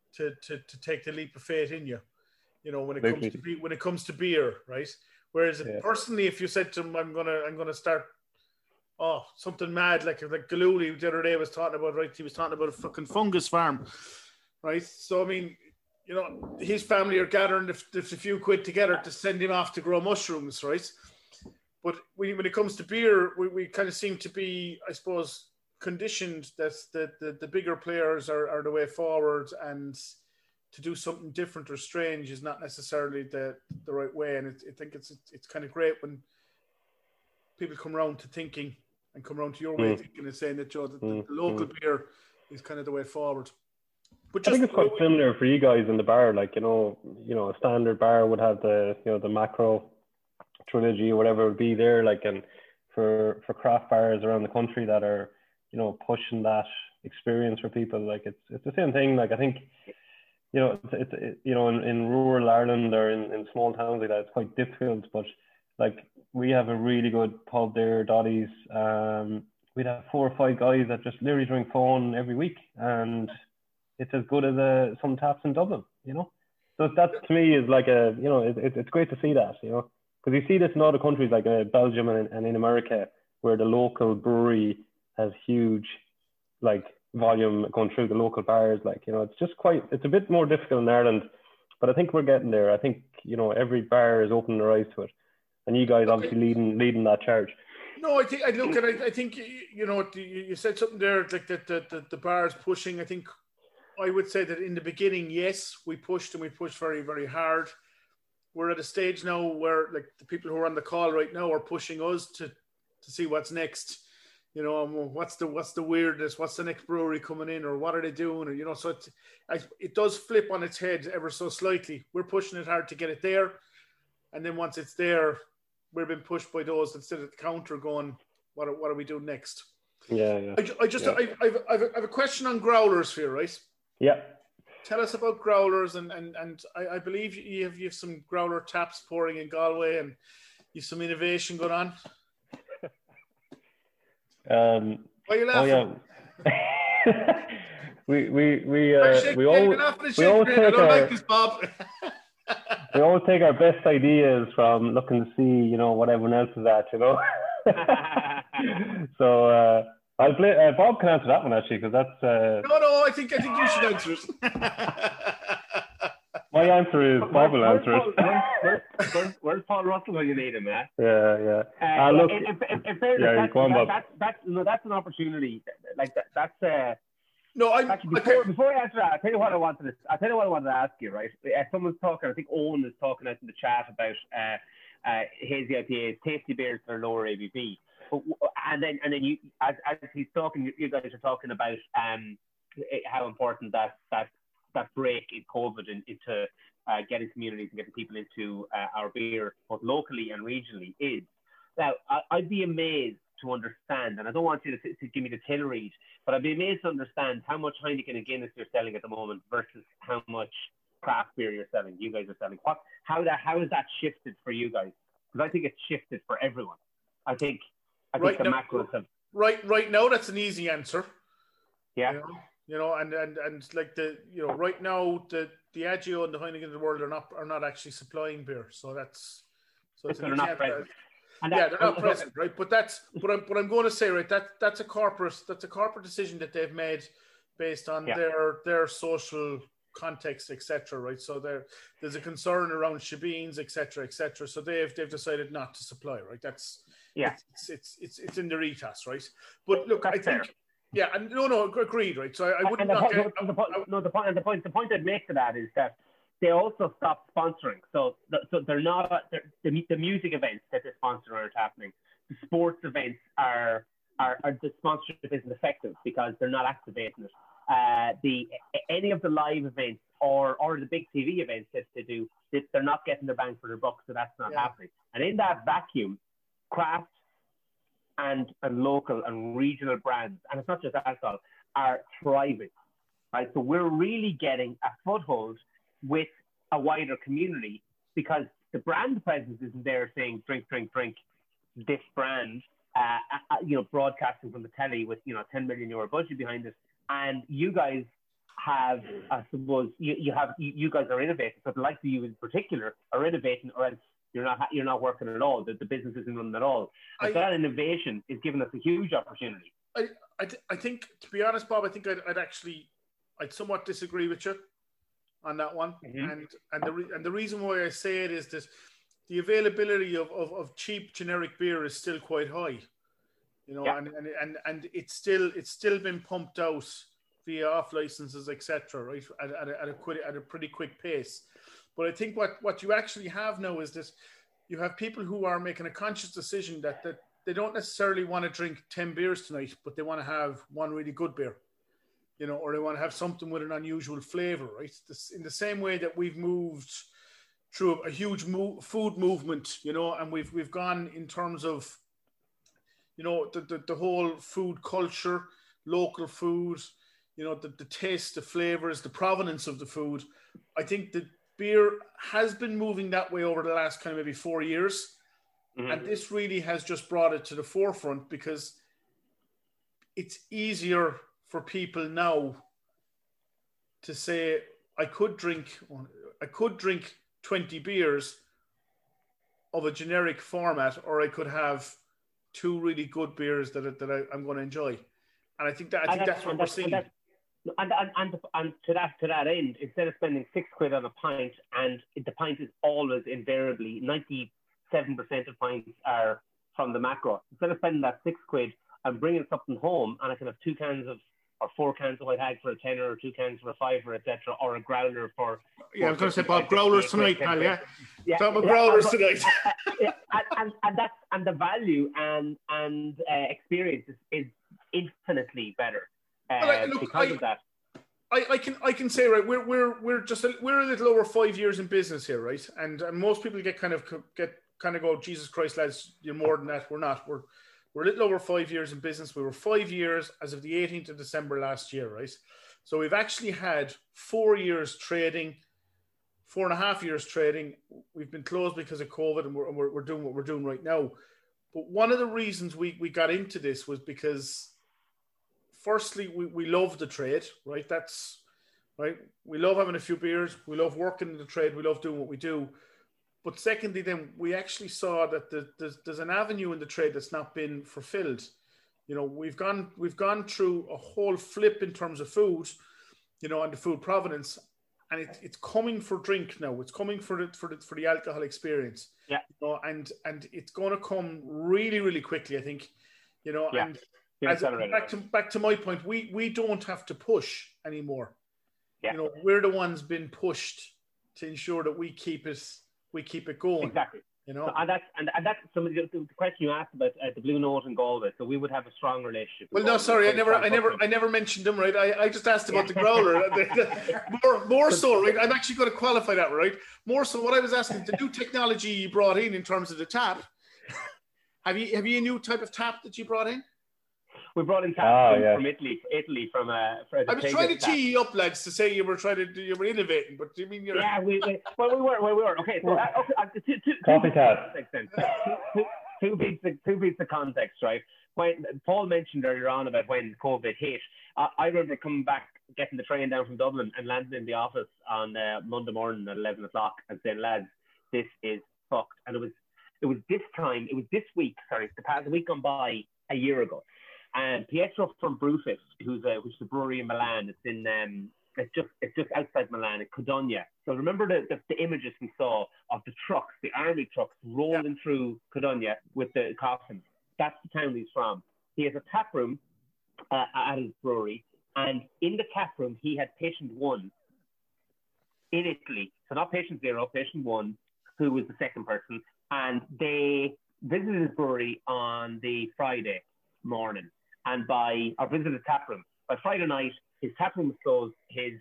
to take the leap of faith in you. You know, when it comes to beer, right? Whereas personally, if you said to him, I'm gonna start something mad like Galooly the other day was talking about, right? He was talking about a fucking fungus farm, right? So I mean, you know, his family are gathering the few quid together to send him off to grow mushrooms, right? But when it comes to beer, we kind of seem to be, I suppose, conditioned that the bigger players are the way forward, and to do something different or strange is not necessarily the right way. And I think it's kind of great when people come around to thinking and come around to your way of thinking and saying that, Joe, the local beer is kind of the way forward. But I think it's quite similar for you guys in the bar. Like, you know, a standard bar would have the macro trilogy or whatever it would be there. Like, and for craft bars around the country that are, you know, pushing that experience for people, like it's the same thing. Like, I think, you know, it's you know, in rural Ireland or in small towns like that, it's quite difficult. But like, we have a really good pub there, Dotty's. We'd have 4 or 5 guys that just literally drink phone every week, and it's as good as some taps in Dublin, you know. So that to me is like it's great to see that, you know, because you see this in other countries like Belgium and in America, where the local brewery has huge like volume going through the local bars. Like, you know, it's a bit more difficult in Ireland, but I think we're getting there. I think, you know, every bar is opening their eyes to it, and you guys obviously leading that charge. No, I think you know, you said something there like that the bars pushing. I think I would say that in the beginning, yes, we pushed very, very hard. We're at a stage now where like the people who are on the call right now are pushing us to see what's next. You know, what's the weirdness? What's the next brewery coming in, or what are they doing? Or, you know, so it does flip on its head ever so slightly. We're pushing it hard to get it there, and then once it's there, we're being pushed by those that sit at the counter going, what are we doing next? Yeah. I've a question on growlers for you, right? Yeah. Tell us about growlers, and I believe you have some growler taps pouring in Galway, and you have some innovation going on. Why are you laughing? Oh yeah. we always take like this, Bob. We always take our best ideas from looking to see, you know, what everyone else is at, you know. So I'll play. Bob can answer that one actually, because that's. No. I think you should answer it. My answer is Bob will answer it. Where's Paul Russell when you need him, man? Yeah. Look, go on, Bob. That's an opportunity. Like that's. No, before I answer that, I'll tell you what I wanted to ask you, right? Someone's talking, I think Owen is talking out in the chat about hazy IPAs, tasty beers that are lower ABV. And then you, as he's talking, you guys are talking about how important that break in COVID into getting communities and getting people into our beer, both locally and regionally, is. Now, I'd be amazed to understand, and I don't want you to give me the till read, but I'd be amazed to understand how much Heineken and Guinness you're selling at the moment versus how much craft beer you guys are selling. How has that shifted for you guys? Because I think it's shifted for everyone. I think the macros have. Right now, that's an easy answer. Yeah. You know, and like right now the Diageo and the Heineken of the world are not actually supplying beer, so it's they're not present. They're not present, right? But that's what I'm going to say, right? That's a corporate decision that they've made based on their social context, etc. Right? So there's a concern around shebeens, etc. So they've decided not to supply, right? That's it's in their ethos, right? But look, I think. Fair. Yeah, and no, agreed, right? So I wouldn't. The point I'd make to that is that they also stopped sponsoring. So they're not the music events that they sponsor aren't happening. The sports events are the sponsorship isn't effective because they're not activating it. Any of the live events or the big TV events that they do, they're not getting their bang for their buck, so that's not happening. And in that vacuum, craft and local and regional brands, and it's not just alcohol, are thriving, right? So we're really getting a foothold with a wider community because the brand presence isn't there saying drink this brand, broadcasting from the telly with, €10 million budget behind it. And you guys have, I suppose, you guys are innovating. So the likes of you in particular are innovating, or else you're not working at all. The business isn't running at all. And that innovation is giving us a huge opportunity. I think, to be honest, Bob, I think I'd somewhat disagree with you on that one. Mm-hmm. And the reason why I say it is that the availability of cheap generic beer is still quite high, you know, and it's still been pumped out via off licenses, etc., right, at a pretty quick pace. But I think what you actually have now is this: you have people who are making a conscious decision that they don't necessarily want to drink 10 beers tonight, but they want to have one really good beer, you know, or they want to have something with an unusual flavor, right? In the same way that we've moved through a huge food movement, you know, and we've gone in terms of, you know, the whole food culture, local food, you know, the taste, the flavors, the provenance of the food. I think that beer has been moving that way over the last kind of maybe 4 years. Mm-hmm. And this really has just brought it to the forefront because it's easier for people now to say, I could drink 20 beers of a generic format, or I could have 2 really good beers that I'm going to enjoy. And I think that's what we're seeing. And to that end, instead of spending £6 on a pint, and the pint is always invariably 97% of pints are from the macro. Instead of spending that £6 and bringing something home, and I can have 2 cans of or 4 cans of White Hag for a tenner, or 2 cans for a fiver, etc., or a growler for. Yeah, I was going to say, Bob, growlers tonight, pal. Yeah, talk about growlers tonight. and the value and experience is infinitely better because of that. I can say, right, we're a little over 5 years in business here, right? And most people get kind of go, Jesus Christ, lads, you're more than that. We're not. We're a little over 5 years in business. We were 5 years as of the 18th of December last year, right? So we've actually had 4 years trading, 4.5 years trading. We've been closed because of COVID, and we're doing what we're doing right now. But one of the reasons we got into this was because, firstly, we love the trade, right? That's right. We love having a few beers. We love working in the trade. We love doing what we do. But secondly, then we actually saw that there's an avenue in the trade that's not been fulfilled. You know, we've gone through a whole flip in terms of food, you know, and the food provenance, and it's coming for drink now. It's coming for the alcohol experience. Yeah. You know, and it's going to come really, really quickly, I think. You know, yeah. And back to my point, we don't have to push anymore. Yeah. You know, we're the ones being pushed to ensure that we keep it going. Exactly. You know, so, and that's some of the question you asked about the Blue Note and Galway. So we would have a strong relationship. Well, no, sorry, I never mentioned them, right? I just asked about the growler. more so, right? I'm actually going to qualify that, right? More so, what I was asking, the new technology you brought in terms of the tap. Have you a new type of tap that you brought in? We brought in tap from Italy. I was trying to tee you up, lads, to say you were innovating, but do you mean you're? Yeah, we were. Okay, so two pieces of context, right? When Paul mentioned earlier on about when COVID hit, I remember coming back, getting the train down from Dublin, and landing in the office on Monday morning at 11 o'clock, and saying, "Lads, this is fucked." And it was this week. Sorry, the past week gone by a year ago. And Pietro from Brewfit, which is a brewery in Milan, it's just outside Milan, in Codogna. So remember the images we saw of the trucks, the army trucks rolling through Codogna with the coffins. That's the town he's from. He has a tap room at his brewery, and in the tap room he had patient 1 in Italy. So not patient 0, patient 1, who was the second person, and they visited his brewery on the Friday morning. And visited the tap room. By Friday night, his tap room was closed. His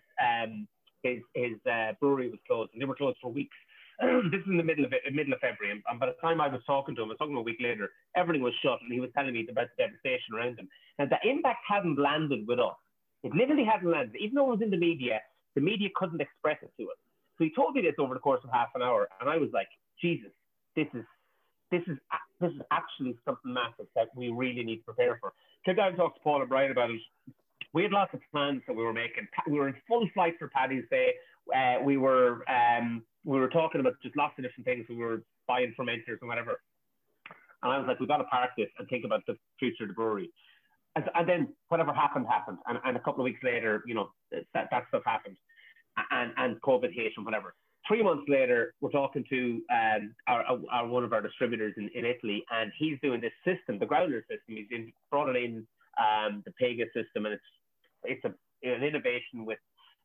brewery was closed, and they were closed for weeks. This is in the middle of February, and by the time I was talking to him, a week later, everything was shut, and he was telling me about the devastation around him. Now, the impact hadn't landed with us. It literally hadn't landed. Even though it was in the media couldn't express it to us. So he told me this over the course of half an hour, and I was like, Jesus, this is actually something massive that we really need to prepare for. Came down and talked to Paul and Brian about it we had lots of plans that we were making. We were in full flight for Paddy's Day. We were talking about just lots of different things. We were buying fermenters and whatever. And I was like, we've got to park this and think about the future of the brewery. And then whatever happened. And a couple of weeks later, you know, that stuff happened. And COVID hit and whatever. 3 months later, we're talking to our one of our distributors in Italy, and he's doing this system, the growler system. He's brought it in, the Pega system, and it's an innovation with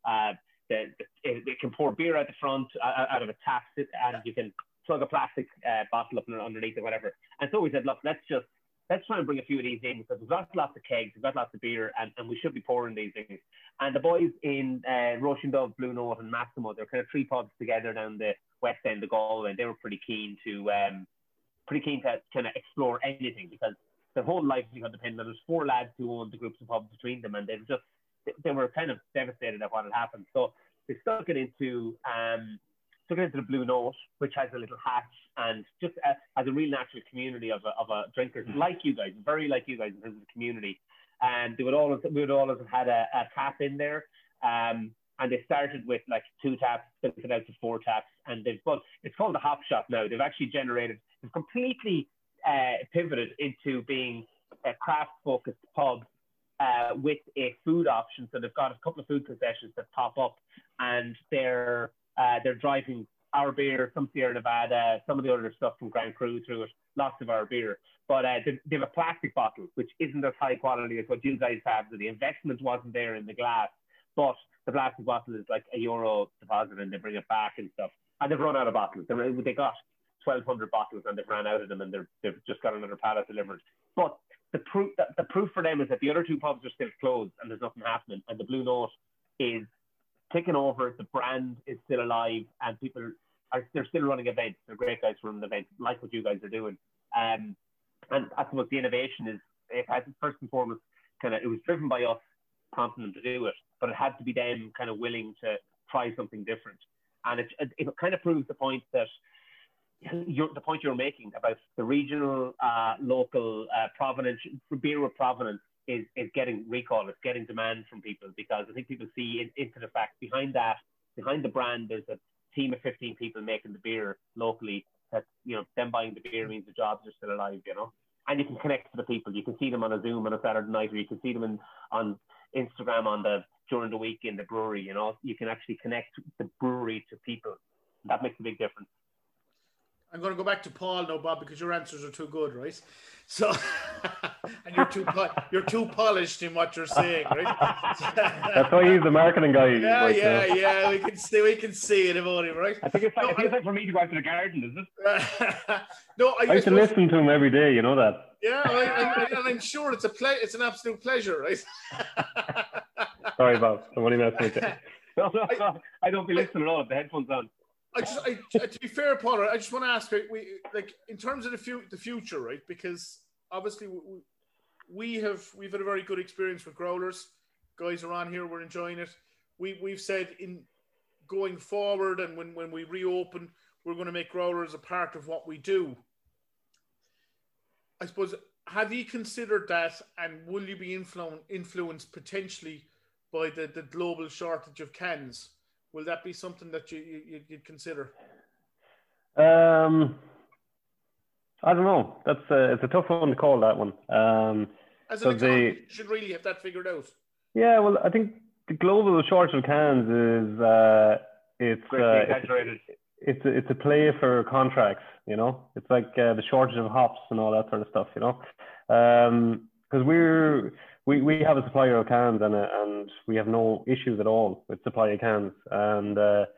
it can pour beer out the front, out of a tap, and you can plug a plastic bottle up underneath or whatever. And so we said, look, let's try and bring a few of these in, because we've got lots of kegs, we've got lots of beer, and we should be pouring these things. And the boys in Roisin Dove, Blue Note, and Massimo, they're kind of 3 pubs together down the west end of Galway, and they were pretty keen to kind of explore anything, because their whole livelihood depended on. There's 4 lads who owned the groups of pubs between them, and they were kind of devastated at what had happened. So they stuck it into the Blue Note, which has a little hatch, and just as a real natural community of a drinkers like you guys, very like you guys in terms of the community. And we would always have had a tap in there, and they started with like 2 taps, built it out to 4 taps, and it's called the Hop Shop now. They've completely pivoted into being a craft focused pub with a food option. So they've got a couple of food concessions that pop up, and they're driving our beer, some Sierra Nevada, some of the other stuff from Grand Cru through it, lots of our beer. But they have a plastic bottle, which isn't as high quality as what you guys have. So the investment wasn't there in the glass, but the plastic bottle is like €1 deposit, and they bring it back and stuff. And they've run out of bottles. They got 1,200 bottles, and they've ran out of them, and they've just got another pallet delivered. But the proof for them is that the other 2 pubs are still closed, and there's nothing happening. And the Blue Note is taking over. The brand is still alive, and they're still running events. They're great guys for running events, like what you guys are doing. And I suppose the innovation is, it had first and foremost it was driven by us prompting them to do it, but it had to be them kind of willing to try something different. And it kind of proves the point that the point you're making about the regional, local, provenance, beer with provenance is getting recall. It's getting demand from people, because I think people see into the fact behind the brand, there's a team of 15 people making the beer locally. That, you know, them buying the beer means the jobs are still alive, you know. And you can connect to the people. You can see them on a Zoom on a Saturday night, or you can see them on Instagram during the week in the brewery. You know, you can actually connect the brewery to people. That makes a big difference. I'm going to go back to Paul now, Bob, because your answers are too good, right? So, and you're too polished in what you're saying, right? That's why he's the marketing guy. Yeah. We can see it about him, right? I think it's like for me to go out to the garden, is it? No, I used to listen to him every day. You know that. Yeah, and I'm sure it's an absolute pleasure, right? Sorry, Bob. I'm only messing with you. No, I don't be listening at all. The headphones on. To be fair, Paul, I just want to ask, right, in terms of the future, right? Because obviously we've had a very good experience with growlers. Guys are on here, we're enjoying it. We've said in going forward, and when we reopen, we're going to make growlers a part of what we do. I suppose, have you considered that, and will you be influenced potentially by the global shortage of cans? Will that be something that you'd consider? I don't know. It's a tough one to call, that one. As an economy, you should really have that figured out. Yeah, well, I think the global shortage of cans is exaggerated. It's a play for contracts, you know. It's like the shortage of hops and all that sort of stuff, you know. Because we have a supplier of cans, and we have no issues at all with supply of cans. And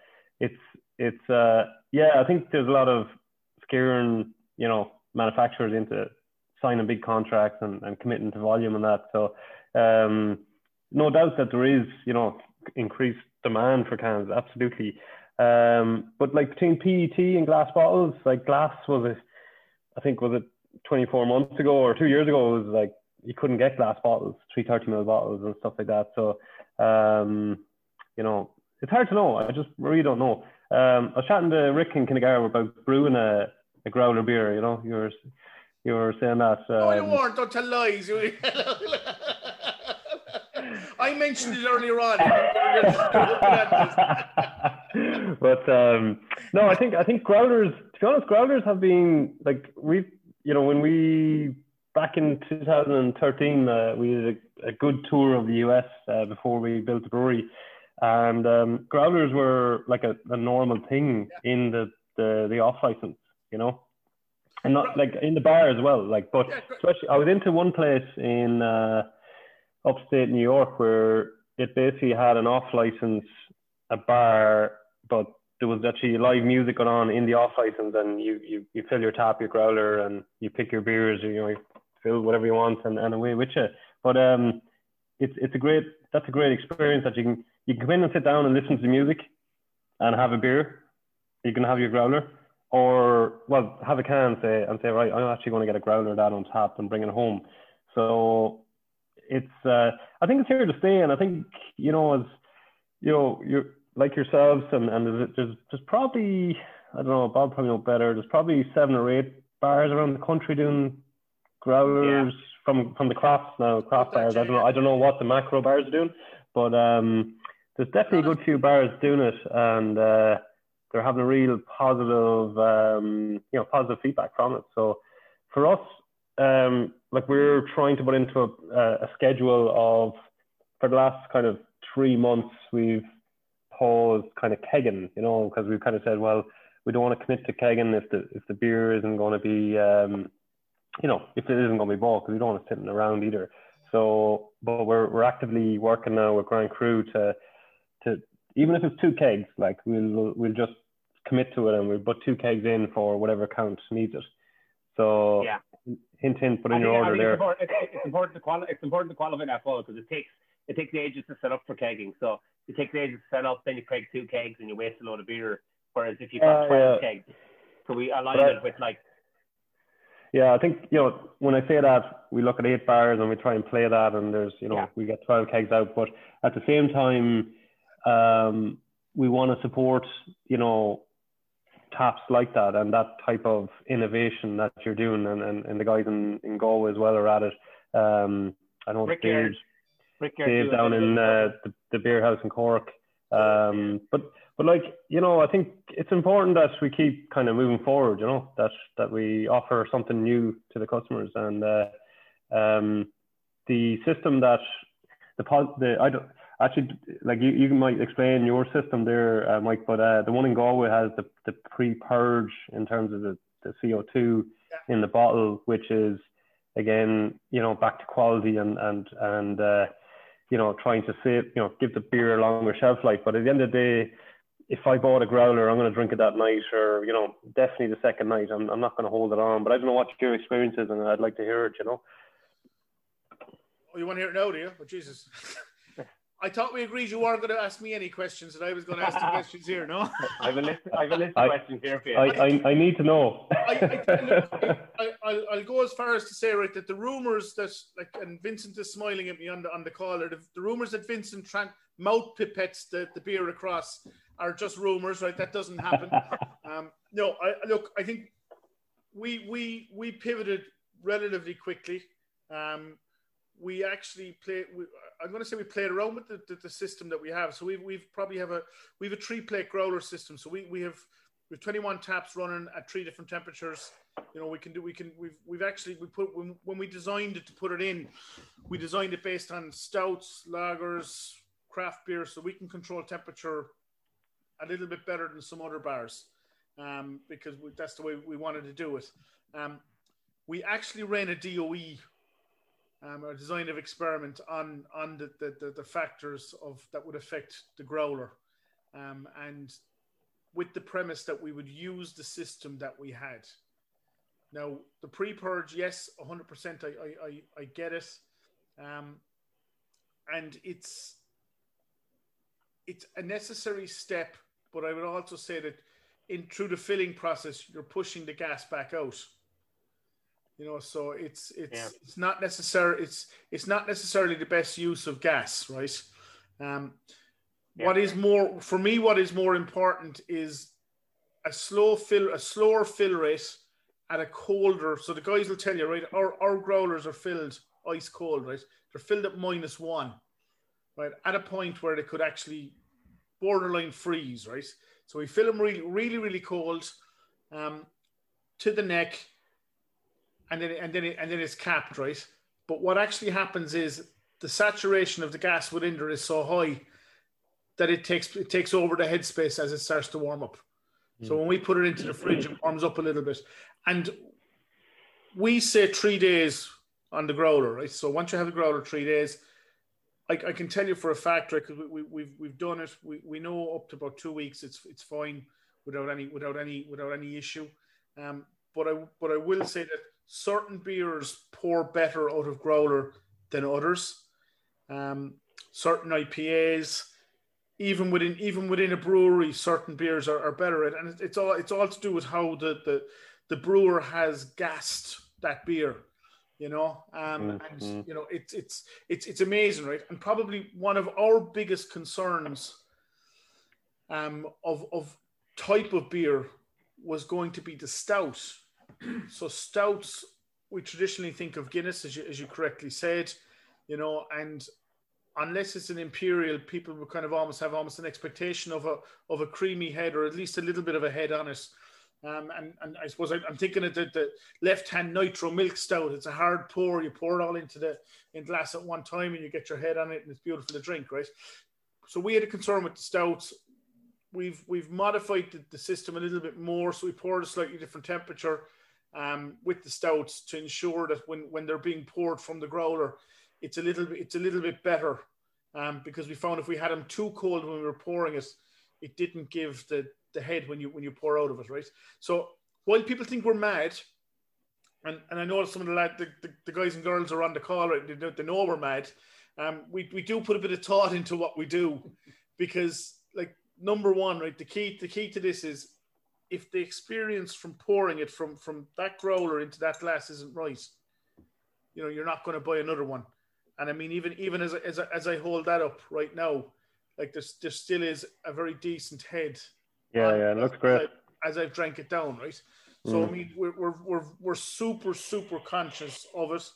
I think there's a lot of scaring, you know, manufacturers into signing big contracts and committing to volume and that. So no doubt that there is, you know, increased demand for cans, absolutely. But like between PET and glass bottles, like glass was it 24 months ago or 2 years ago, it was like you couldn't get glass bottles, 330ml bottles and stuff like that. So, you know, it's hard to know. I just really don't know. I was chatting to Rick in Kinnagar about brewing a growler beer. You know, you were saying that. No, you weren't. Don't tell lies. I mentioned it earlier on. But no, I think growlers. To be honest, growlers have been like when we back in 2013 we did a good tour of the US before we built the brewery, and growlers were like a normal thing in the off license, and not like in the bar as well. Like, but especially I was into one place in upstate New York where it basically had an off license, a bar, but there was actually live music going on in the off license, and you fill your tap, your growler, and you pick your beers, or you fill whatever you want, and away with you. But that's a great experience that you can come in and sit down and listen to the music, and have a beer. You can have your growler, or have a can and say right, I'm actually going to get a growler that on tap and bring it home. So it's I think it's here to stay, and I think as you're like yourselves, and there's probably, I don't know, Bob probably know better, there's probably 7 or 8 bars around the country doing growlers from the craft bars. I don't know what the macro bars are doing, but there's definitely a good few bars doing it, and they're having a real positive positive feedback from it. So for us, like we're trying to put into a schedule of, for the last kind of 3 months, we've paused kind of kegging, because we've kind of said, well, we don't want to commit to kegging if the beer isn't going to be, if it isn't going to be bought, because we don't want it sitting around either. So, but we're actively working now with Grand Cru to even if it's 2 kegs, like we'll just commit to it, and we'll put 2 kegs in for whatever count needs it. So hint, put in your order there. It's important to qualify that well, because it takes ages to set up for kegging. So it takes ages to set up, then you keg 2 kegs and you waste a load of beer. Whereas if you've got 12 kegs, so we align it with like. Yeah, I think when I say that, we look at 8 bars and we try and play that, and there's we get 12 kegs out, but at the same time, we want to support taps like that and that type of innovation that you're doing, and the guys in Galway as well are at it. I know Dave's down in the beer house in Cork, but like I think it's important that we keep kind of moving forward, that we offer something new to the customers, and the system that I don't actually, like you might explain your system there, Mike, but the one in Galway has the pre-purge in terms of the CO2 in the bottle, which is again back to quality and trying to save, give the beer a longer shelf life. But at the end of the day, if I bought a growler, I'm going to drink it that night, or definitely the second night. I'm not going to hold it on. But I don't know what your experience is, and I'd like to hear it. Oh, you want to hear it now, do you? Oh, Jesus. I thought we agreed you weren't going to ask me any questions, and I was going to ask the questions here, no? I have a list of questions here for you. I need to know. I'll go as far as to say, right, that the rumours that, like, and Vincent is smiling at me on the call, the rumours that Vincent mouth pipettes the beer across are just rumours, right? That doesn't happen. No, I think we pivoted relatively quickly. We actually I'm going to say we played around with the system that we have. So we've a 3-plate growler system. So we have 21 taps running at 3 different temperatures. When we designed it to put it in, we designed it based on stouts, lagers, craft beer, so we can control temperature a little bit better than some other bars, because that's the way we wanted to do it. We actually ran a DOE. A design of experiment on the factors that would affect the growler, and with the premise that we would use the system that we had. Now, the pre-purge, yes, 100%, I get it, and it's a necessary step, but I would also say that through the filling process, you're pushing the gas back out. So it's not necessary. It's not necessarily the best use of gas, right? What is more important is a slower fill rate at a colder. So the guys will tell you, right? Our growlers are filled ice cold, right? They're filled at -1. right, at a point where they could actually borderline freeze, right? So we fill them really, really, really cold to the neck, and then it's capped, right? But what actually happens is the saturation of the gas within there is so high that it takes over the headspace as it starts to warm up. So when we put it into the fridge, it warms up a little bit. And we say 3 days on the growler, right? So once you have the growler 3 days, I can tell you for a fact, right? Because we've done it. We know up to about 2 weeks it's fine without any issue. But I will say that certain beers pour better out of growler than others. Certain IPAs, even within a brewery, certain beers are better. And it's all to do with how the brewer has gassed that beer. You know, and you know, it's amazing, right? And probably one of our biggest concerns of type of beer was going to be the stout. So stouts, we traditionally think of Guinness, as you correctly said, you know, and unless it's an imperial, people would kind of almost have an expectation of a creamy head, or at least a little bit of a head on it. And I suppose I'm thinking of the left-hand nitro milk stout. It's a hard pour. You pour it all into the glass at one time, and you get your head on it, and it's beautiful to drink, right? So we had a concern with the stouts. We've modified the system a little bit more, so we pour at a slightly different temperature with the stouts to ensure that when they're being poured from the growler, it's a little bit better, because we found if we had them too cold when we were pouring it, it didn't give the head when you pour out of it, right? So while people think we're mad, and I know some of the guys and girls are on the call, right? They know we're mad. We do put a bit of thought into what we do, because like number one, right, the key to this is if the experience from pouring it from that growler into that glass isn't right, you know, you're not going to buy another one. And I mean, even as I hold that up right now, like there still is a very decent head. Yeah, it looks great. As I've drank it down, right? So I mean, we're super conscious of it.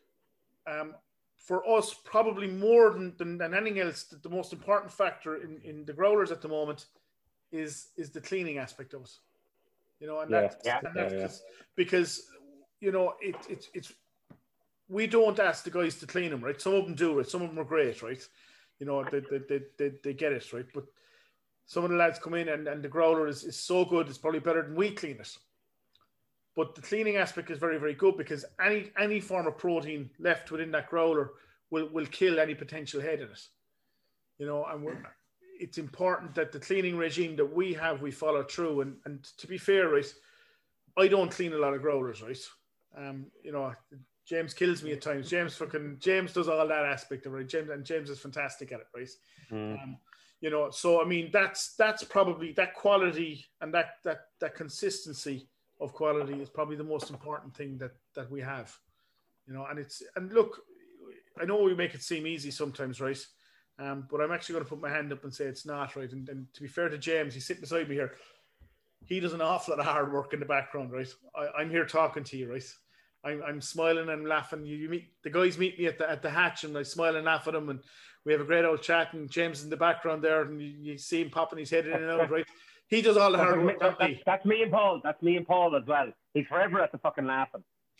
For us, probably more than anything else, the most important factor in the growlers at the moment is the cleaning aspect of it. You know, and that's because you know it's we don't ask the guys to clean them, right? Some of them do, right? Some of them are great, right? You know, they get it, right? But some of the lads come in and the growler is so good, it's probably better than we clean it. But the cleaning aspect is very, very good, because any form of protein left within that growler will kill any potential head in it. You know, and it's important that the cleaning regime that we follow through. And to be fair, right, I don't clean a lot of growlers, right? You know, James kills me at times. James does all that aspect of it, right? James is fantastic at it, right? You know, so I mean, that's probably that quality and that consistency of quality is probably the most important thing that we have. You know, and look, I know we make it seem easy sometimes, right? But I'm actually going to put my hand up and say it's not, right? And to be fair to James, he's sitting beside me here. He does an awful lot of hard work in the background, right? I'm here talking to you, right? I'm smiling and laughing. You meet the guys meet me at the hatch, and I smile and laugh at them, and we have a great old chat. And James in the background there, and you see him popping his head in and out, right? He does all the hard work. That's me and Paul. That's me and Paul as well. He's forever at the fucking laughing.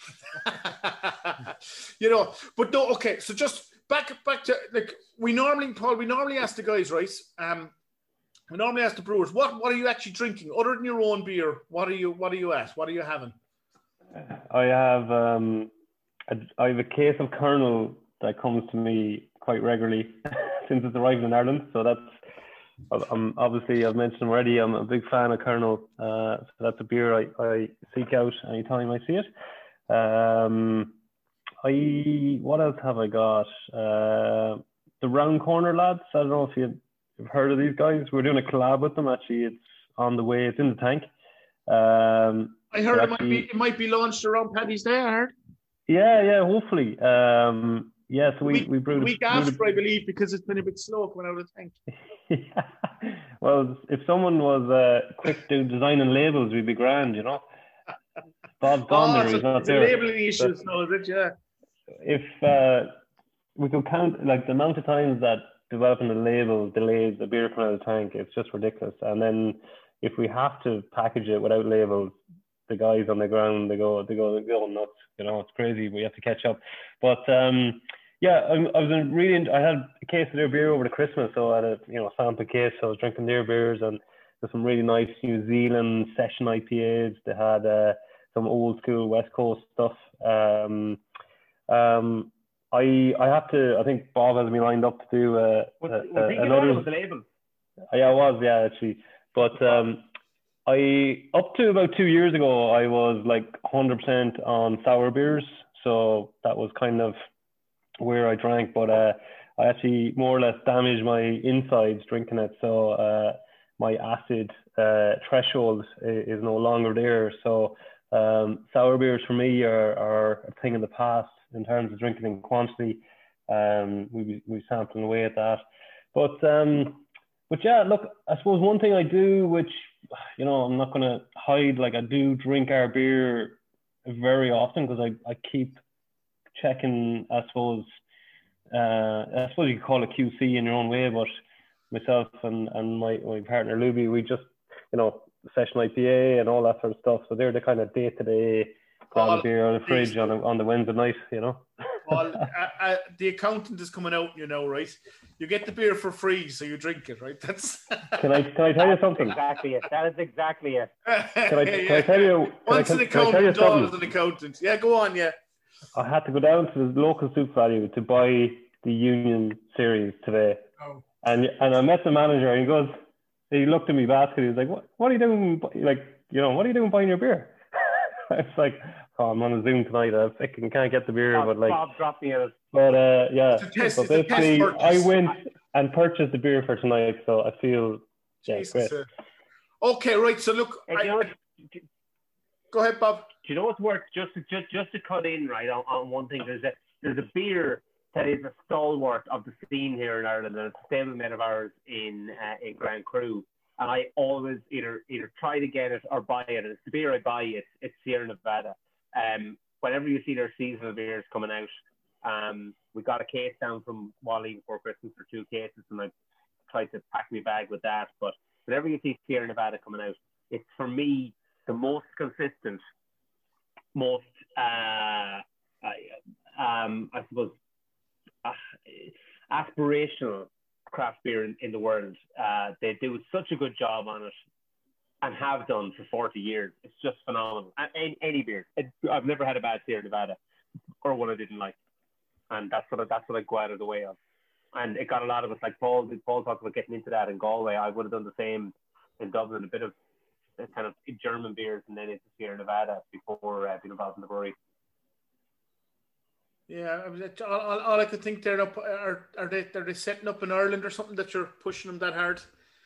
You know, but no, okay. So just back to like we normally ask the guys, right? We normally ask the brewers, what are you actually drinking other than your own beer? What are you at? What are you having? I have a case of Colonel that comes to me quite regularly since it's arrived in Ireland. So obviously I've mentioned already, I'm a big fan of Colonel. So that's a beer I seek out anytime I see it. What else have I got? The Round Corner lads. I don't know if you've heard of these guys. We're doing a collab with them. Actually, it's on the way. It's in the tank. I heard it might be launched around Paddy's Day. I heard. Yeah. Hopefully. So we brewed a week after, I believe, because it's been a bit slow coming out of the tank. Yeah. Well, if someone was quick to designing labels, we'd be grand, you know. Bob's gone there. He's not there. Labeling issues, no, is it? Yeah. If we could count like the amount of times that developing a label delays the beer coming out of the tank. It's just ridiculous. And then if we have to package it without labels, the guys on the ground, they go nuts. You know, it's crazy. We have to catch up. But yeah, I had a case of their beer over the Christmas, so I had a sample case. So I was drinking their beers, and there's some really nice New Zealand session IPAs. They had some old school West Coast stuff. I have to. I think Bob has me lined up to do another. Was the label? Yeah, I was. Yeah, actually, but up to about 2 years ago, I was like 100% on sour beers, so that was kind of where I drank. But I actually more or less damaged my insides drinking it, so my acid threshold is no longer there. So sour beers for me are a thing in the past in terms of drinking in quantity. We sampling away at that, but yeah, look, I suppose one thing I do, which I'm not going to hide, like I do drink our beer very often because I keep checking. I suppose you could call it QC in your own way, but myself and my partner Luby, we just session IPA and all that sort of stuff. So they're the kind of day-to-day grab beer on the fridge on the Wednesday night, Well, the accountant is coming out, right? You get the beer for free, so you drink it, right? That's. Can I tell you something? Exactly it. That is exactly it. Can I tell you? Once an accountant, always an accountant. Yeah, go on. Yeah. I had to go down to the local Super Value to buy the Union Series today, and I met the manager, and he looked at me basket. He was like, "What are you doing? Like, what are you doing buying your beer?" I was like, "Oh, I'm on a Zoom tonight. I can't get the beer." But like, Bob dropped me out. But yeah. So basically, I went and purchased the beer for tonight. So I feel great. Okay, right. So look, go ahead, Bob. Do you know what's worth just to cut in right on one thing? There's a beer that is a stalwart of the scene here in Ireland, and it's a stablemate of ours in Grand Cru. And I always either try to get it or buy it. And it's the beer I buy. It's Sierra Nevada. Whenever you see their seasonal beers coming out, we got a case down from Wally before Christmas for 2 cases, and I tried to pack my bag with that. But whenever you see Sierra Nevada coming out, it's for me the most consistent, most I suppose aspirational craft beer in the world. They do such a good job on it and have done for 40 years. It's just phenomenal. And any beer. I've never had a bad Sierra Nevada or one I didn't like. And that's what I go out of the way of. And it got a lot of us, like Paul talked about getting into that in Galway. I would have done the same in Dublin, a bit of kind of German beers and then into Sierra Nevada before being involved in the brewery. Yeah, all I could think they're up. Are they setting up in Ireland or something that you're pushing them that hard?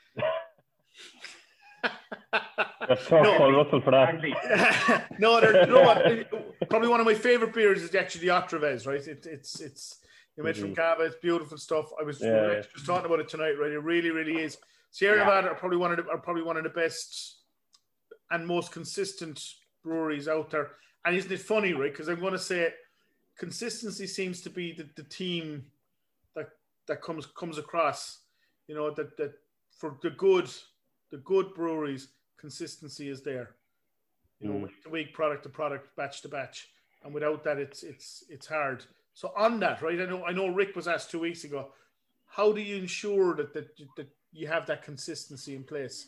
That's Paul Russell for that. No, you know what? Probably one of my favorite beers is actually the Otravez, right? It's you made from Cava. It's beautiful stuff. I was just talking about it tonight, right? It really, really is. Sierra Nevada are probably one of the best and most consistent breweries out there. And isn't it funny, right? Because I'm going to say consistency seems to be the theme that comes across. That for the good breweries, consistency is there. Week to week, product to product, batch to batch, and without that, it's hard. So on that, right? I know Rick was asked 2 weeks ago, how do you ensure that you have that consistency in place?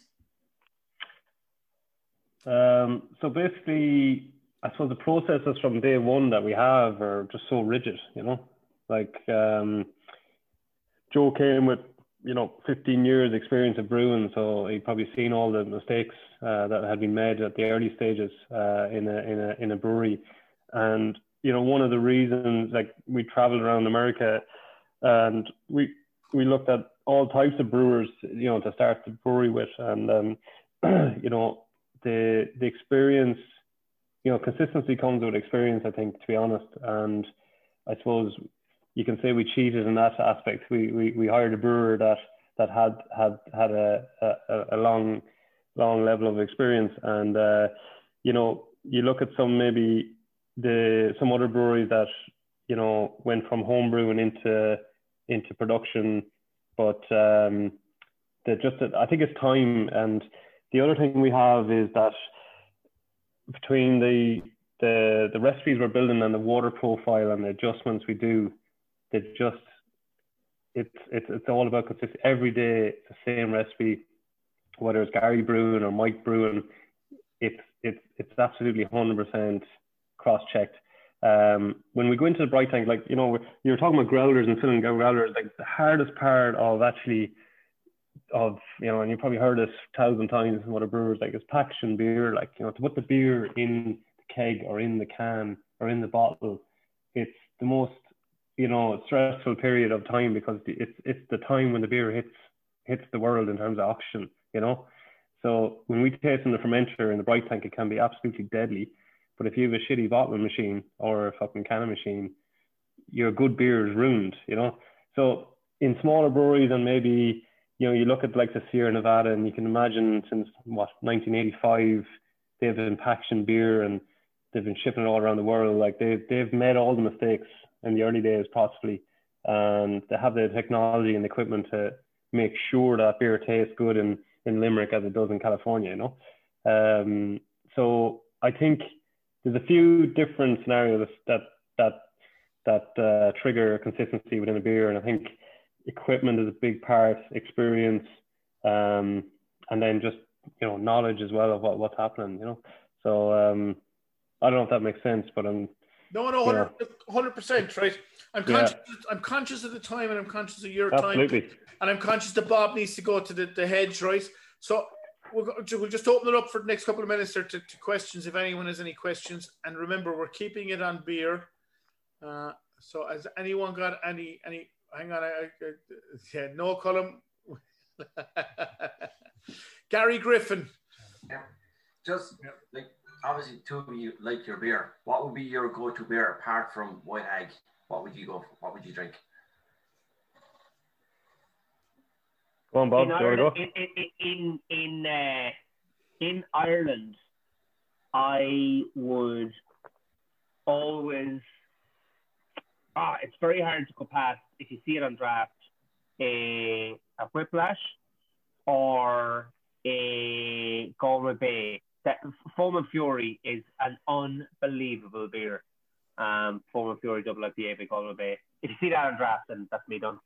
So basically, I suppose the processes from day one that we have are just so rigid, like Joe came with 15 years experience of brewing, so he'd probably seen all the mistakes that had been made at the early stages in a brewery. And one of the reasons, like, we traveled around America and we looked at all types of brewers to start the brewery with, and the experience, consistency comes with experience, I think, to be honest. And I suppose you can say we cheated in that aspect. We hired a brewer that had a long level of experience, and you look at some other breweries that went from home brewing into production But I think it's time. And the other thing we have is that between the recipes we're building and the water profile and the adjustments we do, it's all about consistency. Every day it's the same recipe, whether it's Gary brewing or Mike brewing, it's absolutely 100% cross-checked. When we go into the bright tank, like, you know, you're talking about growlers and filling growlers, like the hardest part of actually, you know, and you probably heard this 1,000 times from other brewers, like, is packaging beer, like, you know, to put the beer in the keg or in the can or in the bottle, it's the most, you know, stressful period of time, because it's the time when the beer hits the world in terms of oxygen, you know. So when we taste in the fermenter in the bright tank, it can be absolutely deadly. But if you have a shitty bottling machine or a fucking canning machine, your good beer is ruined, you know. So in smaller breweries, and maybe, you know, you look at like the Sierra Nevada, and you can imagine since 1985, they've been packaging beer and they've been shipping it all around the world. Like they've made all the mistakes in the early days, possibly, and they have the technology and equipment to make sure that beer tastes good in Limerick as it does in California, you know. So I think there's a few different scenarios that trigger consistency within a beer, and I think equipment is a big part, experience, and then just, you know, knowledge as well of what's happening, you know. So I don't know if that makes sense, but No, 100%, right? I'm conscious of the time, and I'm conscious of your Absolutely. time, and I'm conscious that Bob needs to go to the hedge, right? So we'll just open it up for the next couple of minutes to questions, if anyone has any questions. And remember, we're keeping it on beer. So has anyone got any? Hang on, no column. Gary Griffin. Yeah, like, obviously, two of you like your beer. What would be your go-to beer apart from White Hag? What would you go for? What would you drink? Go on, Bob. In Ireland, I would always. It's very hard to go past, if you see it on draft, a Whiplash or a Galway Bay. That Foam and Fury is an unbelievable beer. Foam and Fury double IPA by Galway Bay. If you see that on draft, then that's me done.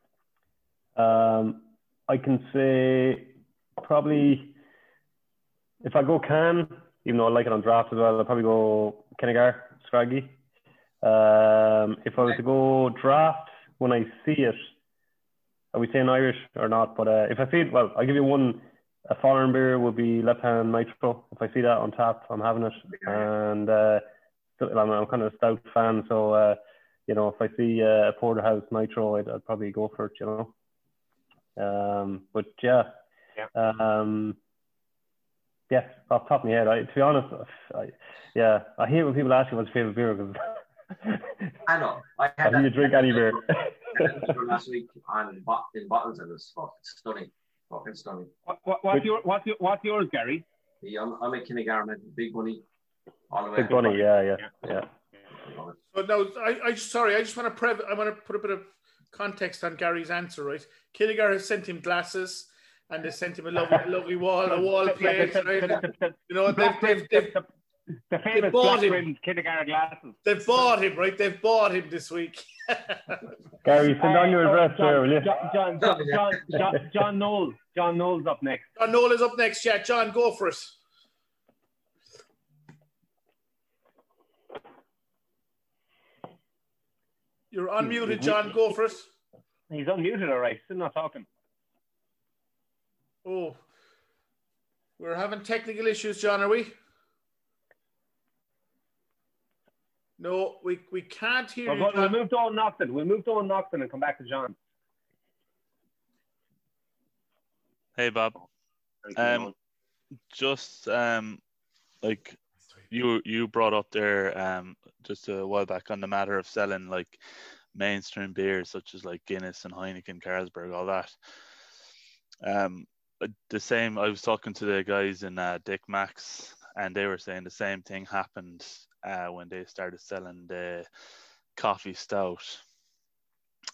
I can say probably, if I go can, even though I like it on draft as well, I'll probably go Kennegar, Scraggy. If I was to go draft when I see it, are we saying Irish or not? But if I see it, well, I'll give you one. A foreign beer would be Lepan Nitro. If I see that on tap, I'm having it. And I'm kind of a stout fan, so you know, if I see a Porterhouse Nitro, I'd probably go for it, you know. But yeah. Yeah, off the top of my head, to be honest, I hate when people ask you what's your favorite beer, because I know. I think you drink any beer. Last week in bottles, and it's fucking stunning. Fucking stunning. What's yours, Gary? Yeah, I'm a Kinnegar, man. Big Bunny. All the way. Big Bunny, yeah. So now, I just want to put a bit of context on Gary's answer, right? Kinnegar has sent him glasses, and they sent him a lovely wall plate, right? You know, they've bought him Kinnegar glasses. They've bought him, right? They've bought him this week. Gary, send on your address there, will you? John Knowles. John Knowles up next. John Knowles is up next. Yeah, John, go for it. You're unmuted, John. Go for it. He's unmuted, all right. Still not talking. Oh, we're having technical issues, John, are we? No, we can't hear you. We'll move to Owen Nocton. We'll move to Owen Nocton and come back to John. Hey, Bob. Just like you brought up there just a while back on the matter of selling like mainstream beers such as like Guinness and Heineken, Carlsberg, all that. The same. I was talking to the guys in Dick Max, and they were saying the same thing happened when they started selling the coffee stout.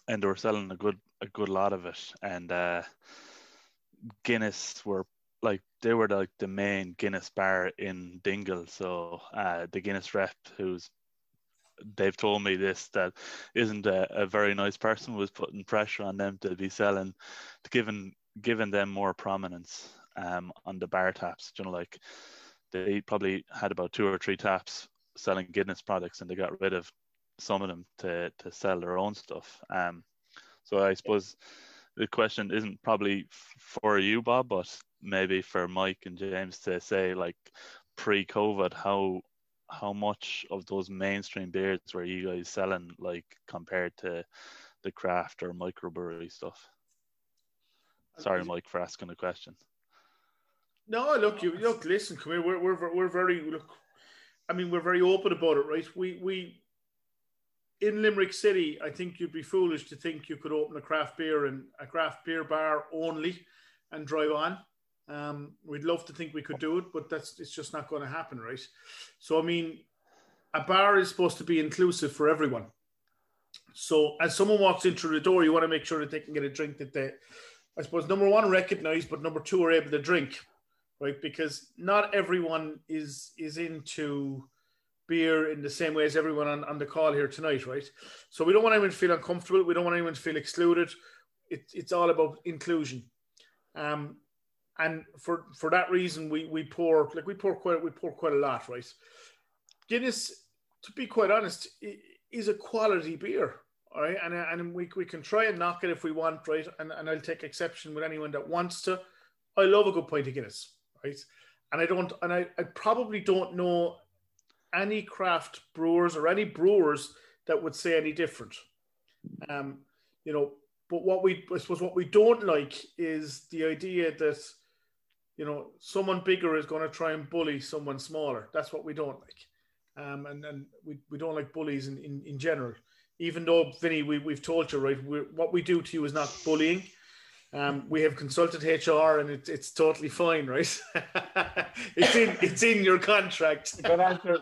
and they were selling a good lot of it. And Guinness were like the main Guinness bar in Dingle. So the Guinness rep, they've told me this, that isn't a very nice person, was putting pressure on them to be selling, giving them more prominence on the bar taps. Like they probably had about 2 or 3 taps selling Guinness products, and they got rid of some of them to sell their own stuff. So I suppose the question isn't probably for you, Bob, but maybe for Mike and James to say, like, pre-COVID, how much of those mainstream beers were you guys selling, like, compared to the craft or microbrewery stuff? Sorry, Mike, for asking the question. No, listen, come here. We're very we're very open about it, right? We in Limerick City, I think you'd be foolish to think you could open a craft beer bar only and drive on. We'd love to think we could do it, but it's just not going to happen, right? So, I mean, a bar is supposed to be inclusive for everyone. So as someone walks in through the door, you want to make sure that they can get a drink that they, I suppose, number one, recognize, but number two, are able to drink, right? Because not everyone is into beer in the same way as everyone on the call here tonight, right? So we don't want anyone to feel uncomfortable. We don't want anyone to feel excluded. It's all about inclusion. And for that reason, we pour quite a lot, right? Guinness, to be quite honest, is a quality beer, all right? And we can try and knock it if we want, right? And I'll take exception with anyone that wants to. I love a good pint of Guinness, right? And I probably don't know any craft brewers or any brewers that would say any different. But what we don't like is the idea that, someone bigger is going to try and bully someone smaller. That's what we don't like. And we don't like bullies in general. Even though, Vinny, we've told you, right, what we do to you is not bullying. We have consulted HR, and it's totally fine, right? it's in your contract. Good answer.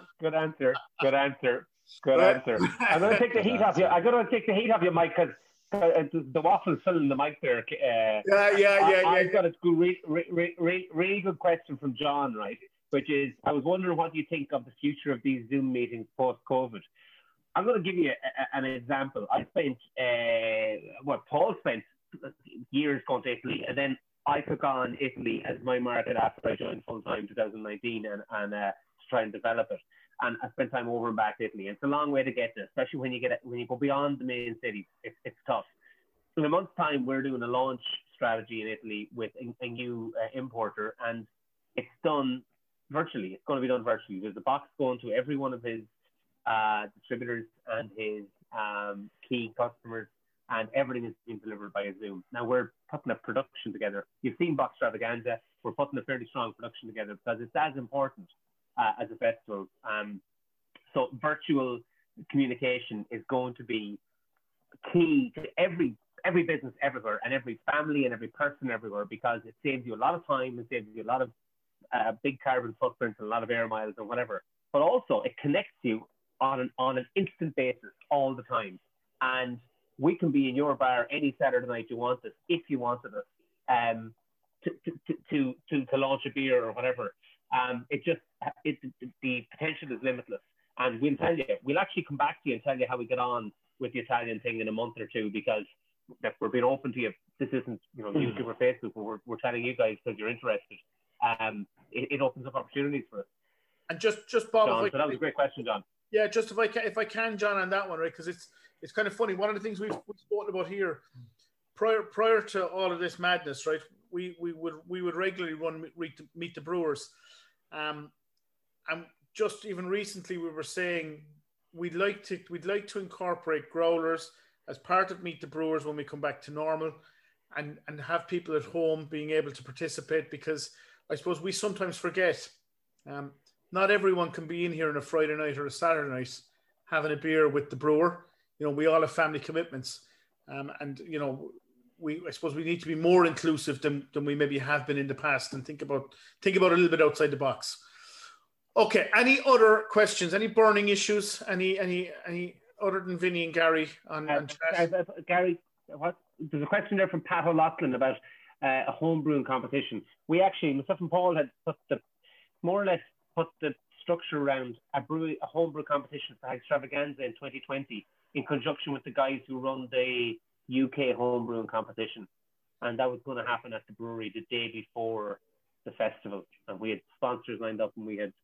I'm going to take the heat off you. Mike, because the waffle's filling the mic there. I've got a really good question from John, right? Which is, I was wondering, what do you think of the future of these Zoom meetings post-COVID? I'm going to give you an example. Paul spent years going to Italy, and then I took on Italy as my market after I joined full-time 2019 and to try and develop it. And I spent time over and back to Italy. It's a long way to get there, especially when you go beyond the main cities. It's tough. In a month's time, we're doing a launch strategy in Italy with a new importer, and it's done virtually. It's going to be done virtually. There's a box going to every one of his distributors and his key customers, and everything is being delivered by a Zoom. Now we're putting a production together. You've seen Box Stravaganza. We're putting a fairly strong production together because it's as important as a festival. So virtual communication is going to be key to every business everywhere, and every family and every person everywhere, because it saves you a lot of time, it saves you a lot of big carbon footprints and a lot of air miles or whatever. But also it connects you on an instant basis all the time. And we can be in your bar any Saturday night you want us, if you wanted us, to launch a beer or whatever. The potential is limitless. And we'll tell you, we'll actually come back to you and tell you how we get on with the Italian thing in a month or two, because we're being open to you. This isn't, YouTube or Facebook, but we're telling you guys because you're interested. It opens up opportunities for us. And just Bob, John, so that was a great question, John. Yeah, just if I can, John, on that one, right? Because it's kind of funny. One of the things we've spoken about here, prior to all of this madness, right? We would regularly run Meet the Brewers, and just even recently we were saying we'd like to incorporate growlers as part of Meet the Brewers when we come back to normal, and have people at home being able to participate, because I suppose we sometimes forget. Not everyone can be in here on a Friday night or a Saturday night having a beer with the brewer. We all have family commitments, and I suppose we need to be more inclusive than we maybe have been in the past, and think about a little bit outside the box. Okay. Any other questions? Any burning issues? Any? other than Vinny and Gary on chat? Gary, what? There's a question there from Pat O'Loughlin about a homebrewing competition. We actually, myself and Paul had more or less put the structure around a homebrew competition for Extravaganza in 2020 in conjunction with the guys who run the UK homebrewing competition. And that was going to happen at the brewery the day before the festival. And we had sponsors lined up, and we had,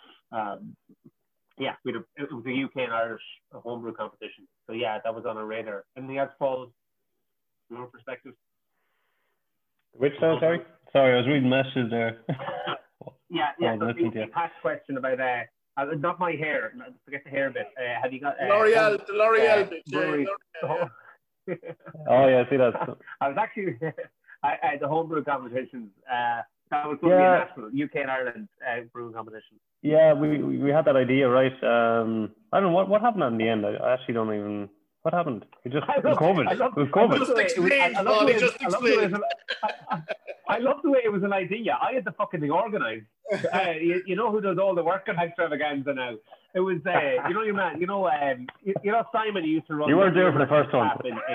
it was a UK and Irish homebrew competition. So yeah, that was on our radar. Anything else, Paul, from your perspective? Which sound, sorry? Sorry, I was reading messages there. Yeah. The past question about not my hair. Forget the hair bit. Have you got L'Oreal? The L'Oreal bit. Oh yeah, see that. I was actually the homebrew competitions. That was going to be a national UK and Ireland brewing competition. Yeah, we had that idea, right? I don't know what happened in the end. I actually don't even. What happened? It was COVID. It was COVID. I love the way it was an idea. I had the fucking thing organised. You know who does all the work on Extravaganza now? It was your man. Simon used to run. You weren't there for the first one.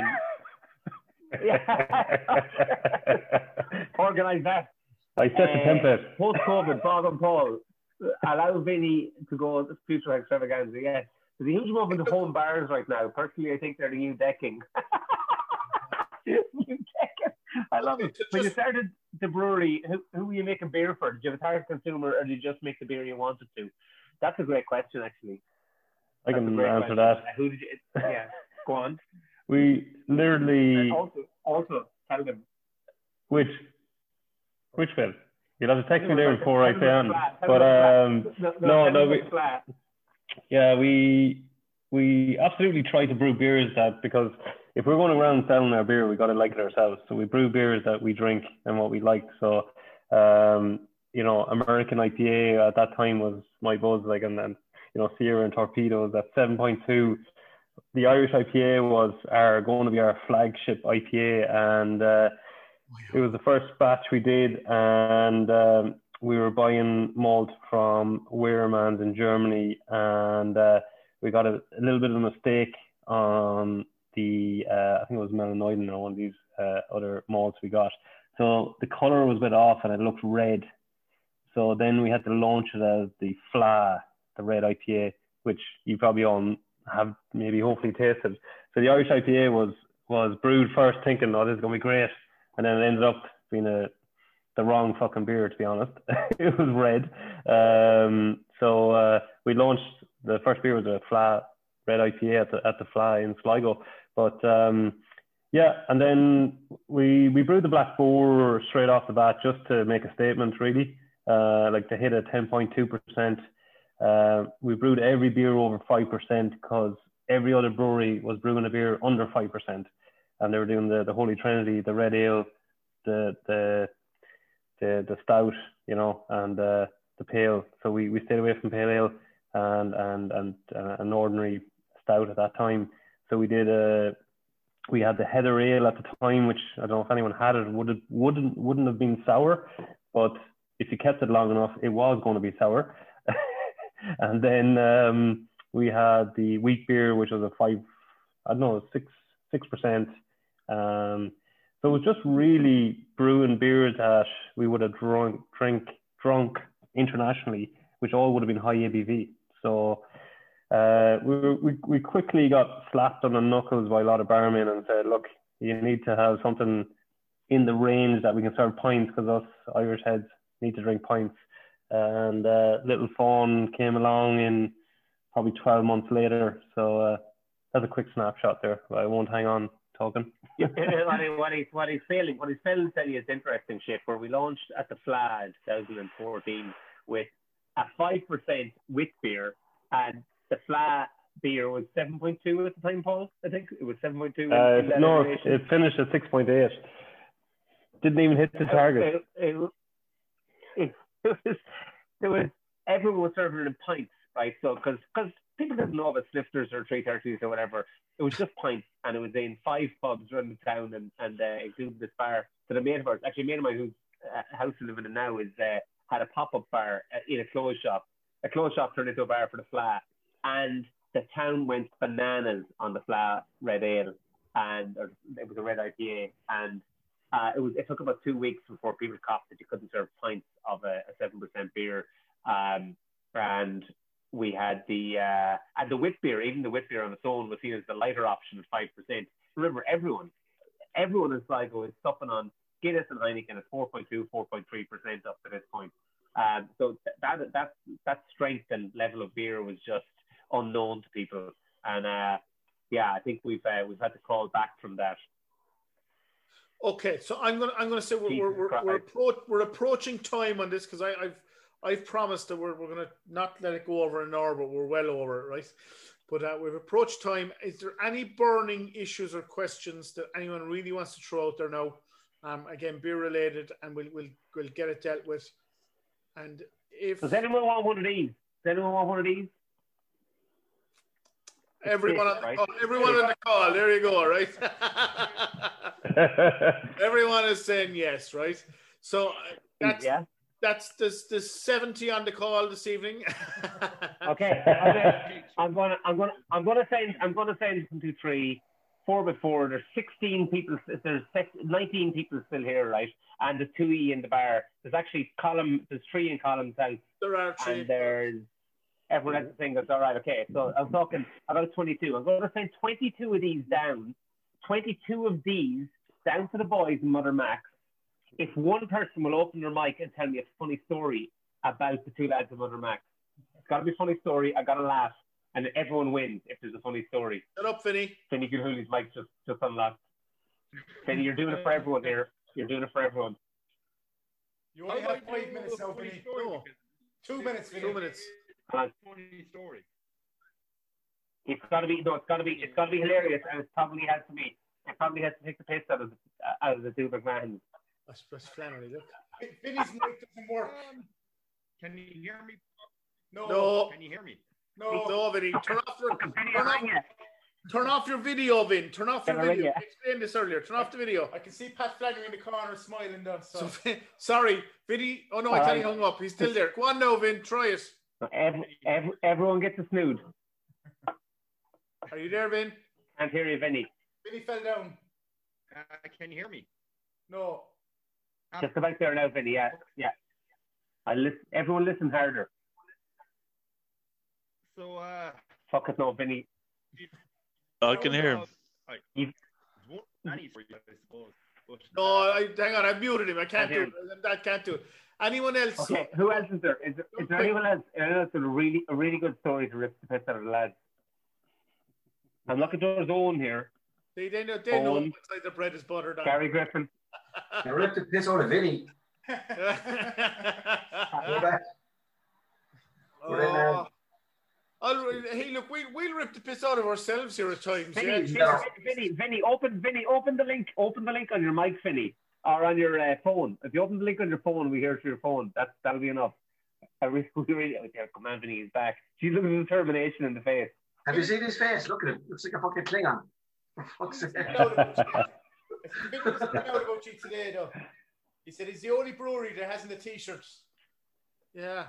Organise that. I set the template. Post-COVID, Bob and Paul allow Vinny to go to future Extravaganza. Yes. There's a huge movement of home bars right now. Personally, I think they're the new decking. New decking. I love it. When you started the brewery, who were you making beer for? Did you have a target consumer, or did you just make the beer you wanted to? That's a great question, actually. I can answer that. Who did you? Yeah, go on. We literally. Also, tell them. Which bit? You'll have to text me there before I say on. But no. Yeah, we absolutely try to brew beers that, because if we're going around selling our beer, we got to like it ourselves. So we brew beers that we drink and what we like. So, American IPA at that time was my buzz, and Sierra and Torpedoes at 7.2. The Irish IPA was going to be our flagship IPA, and it was the first batch we did, and we were buying malt from Wehrmann's in Germany, and we got a little bit of a mistake on the, I think it was Melanoidin or one of these other malts we got. So the colour was a bit off and it looked red. So then we had to launch it as the Fla, the red IPA, which you probably all have maybe hopefully tasted. So the Irish IPA was brewed first thinking, oh, this is going to be great. And then it ended up being the wrong fucking beer, to be honest. It was red. So we launched, the first beer was a Fla red IPA at the Fla in Sligo. But and then we brewed the Black Boar straight off the bat just to make a statement, really, to hit a 10.2%. We brewed every beer over 5% because every other brewery was brewing a beer under 5%, and they were doing the Holy Trinity, the red ale, the stout, and the pale. So we stayed away from pale ale and an ordinary stout at that time. So we had the Heather Ale at the time, which I don't know if anyone had it. Wouldn't have been sour, but if you kept it long enough, it was going to be sour. And then we had the wheat beer, which was a 6%. So it was just really brewing beers that we would have drunk internationally, which all would have been high ABV. So we quickly got slapped on the knuckles by a lot of barmen and said, look, you need to have something in the range that we can serve pints, because us Irish heads need to drink pints. And Little Fawn came along in probably 12 months later. So that's a quick snapshot there, but I won't hang on talking. what he's failing to tell you is interesting shit, where we launched at the Fla in 2014 with a 5% wheat beer, and the Fla beer was 7.2 at the time, Paul. I think it was 7.2. No, it finished at 6.8. Didn't even hit the target. Everyone was serving it in pints, right? So because people didn't know about slifters or 330s or whatever, it was just pints, and it was in 5 pubs around the town, and including this bar. So the mate of ours, actually a mate of mine whose house we live in now, had a pop-up bar in a clothes shop. A clothes shop turned into a bar for the Fla, and the town went bananas on the flat red ale, and it was a red IPA, and it took about 2 weeks before people copped that you couldn't serve pints of a 7% beer, and we had the wit beer. Even the wit beer on its own was seen as the lighter option at 5%. Remember, everyone in Sligo is supping on Guinness and Heineken at 4.2, 4.3% up to this point. So that strength and level of beer was just unknown to people, and I think we've had to crawl back from that. Okay, so I'm gonna say we're approaching time on this, because I've promised that we're gonna not let it go over an hour, but we're well over it, right? But we've approached time. Is there any burning issues or questions that anyone really wants to throw out there now? Again, beer related, and we'll get it dealt with. And does anyone want one of these? Everyone on the call. There you go, right? Everyone is saying yes, right? So there's 70 on the call this evening. Okay. I'm gonna send 1, 2, 3, 4 by 4. There's 16 people. There's 19 people still here, right? And there's 2 in the bar. There's actually there's 3 in column south. There are 3. And there's everyone else saying that's all right. Okay, so I'm talking about 22. I'm going to send 22 of these down. 22 of these down to the boys in Mother Max. If one person will open their mic and tell me a funny story about the 2 lads in Mother Max, it's got to be a funny story. I got to laugh, and everyone wins if there's a funny story. Shut up, Vinny. Vinny Gilhooley's mic just unlocked. Vinny, you're doing it for everyone here. You're doing it for everyone. You only have 5 minutes now, Vinny. No. 2 minutes, Vinny. 2 minutes. Funny story. It's got to be hilarious, and it probably has to be. It probably has to take the piss out of the 2 McMahons. That's Flannery, look. Vinny's mic doesn't work. Can you hear me? No. Can you hear me? No, Vinny. Turn off your video, Vin. Turn off your video. I explained this earlier. Turn off the video. I can see Pat Flannery in the corner smiling though. So sorry, Vinny. Oh no, I thought he hung up. He's still there. Go on now, Vin. Try it. Everyone gets a snood. Are you there, Vin? Can't hear you, Vinny. Vinny fell down. Can you hear me? No. Just about there now, Vinny. Yeah. Everyone listen harder. So, fuck it, no, Vinny. I can hear him. No, hang on. I muted him. I can't do it. I can't do it. Anyone else? Okay, who else is there? Is there anyone else? Anyone else with a really good story to rip the piss out of the lads? I'm looking towards Owen here. They know inside the bread is buttered on. Gary Griffin. They ripped the piss out of Vinny. Hey, look, we'll rip the piss out of ourselves here at times. Vinny, open the link. Open the link on your mic, Vinny, or on your phone. If you open the link on your phone, we hear it through your phone. That'll be enough. Come on, Vinny, he's back. She's looking at determination in the face. Have you seen his face? Look at him. Looks like a fucking Klingon. For fuck's sake. Vinny was talking out about you today, though. He said he's the only brewery that hasn't the t-shirts. Yeah.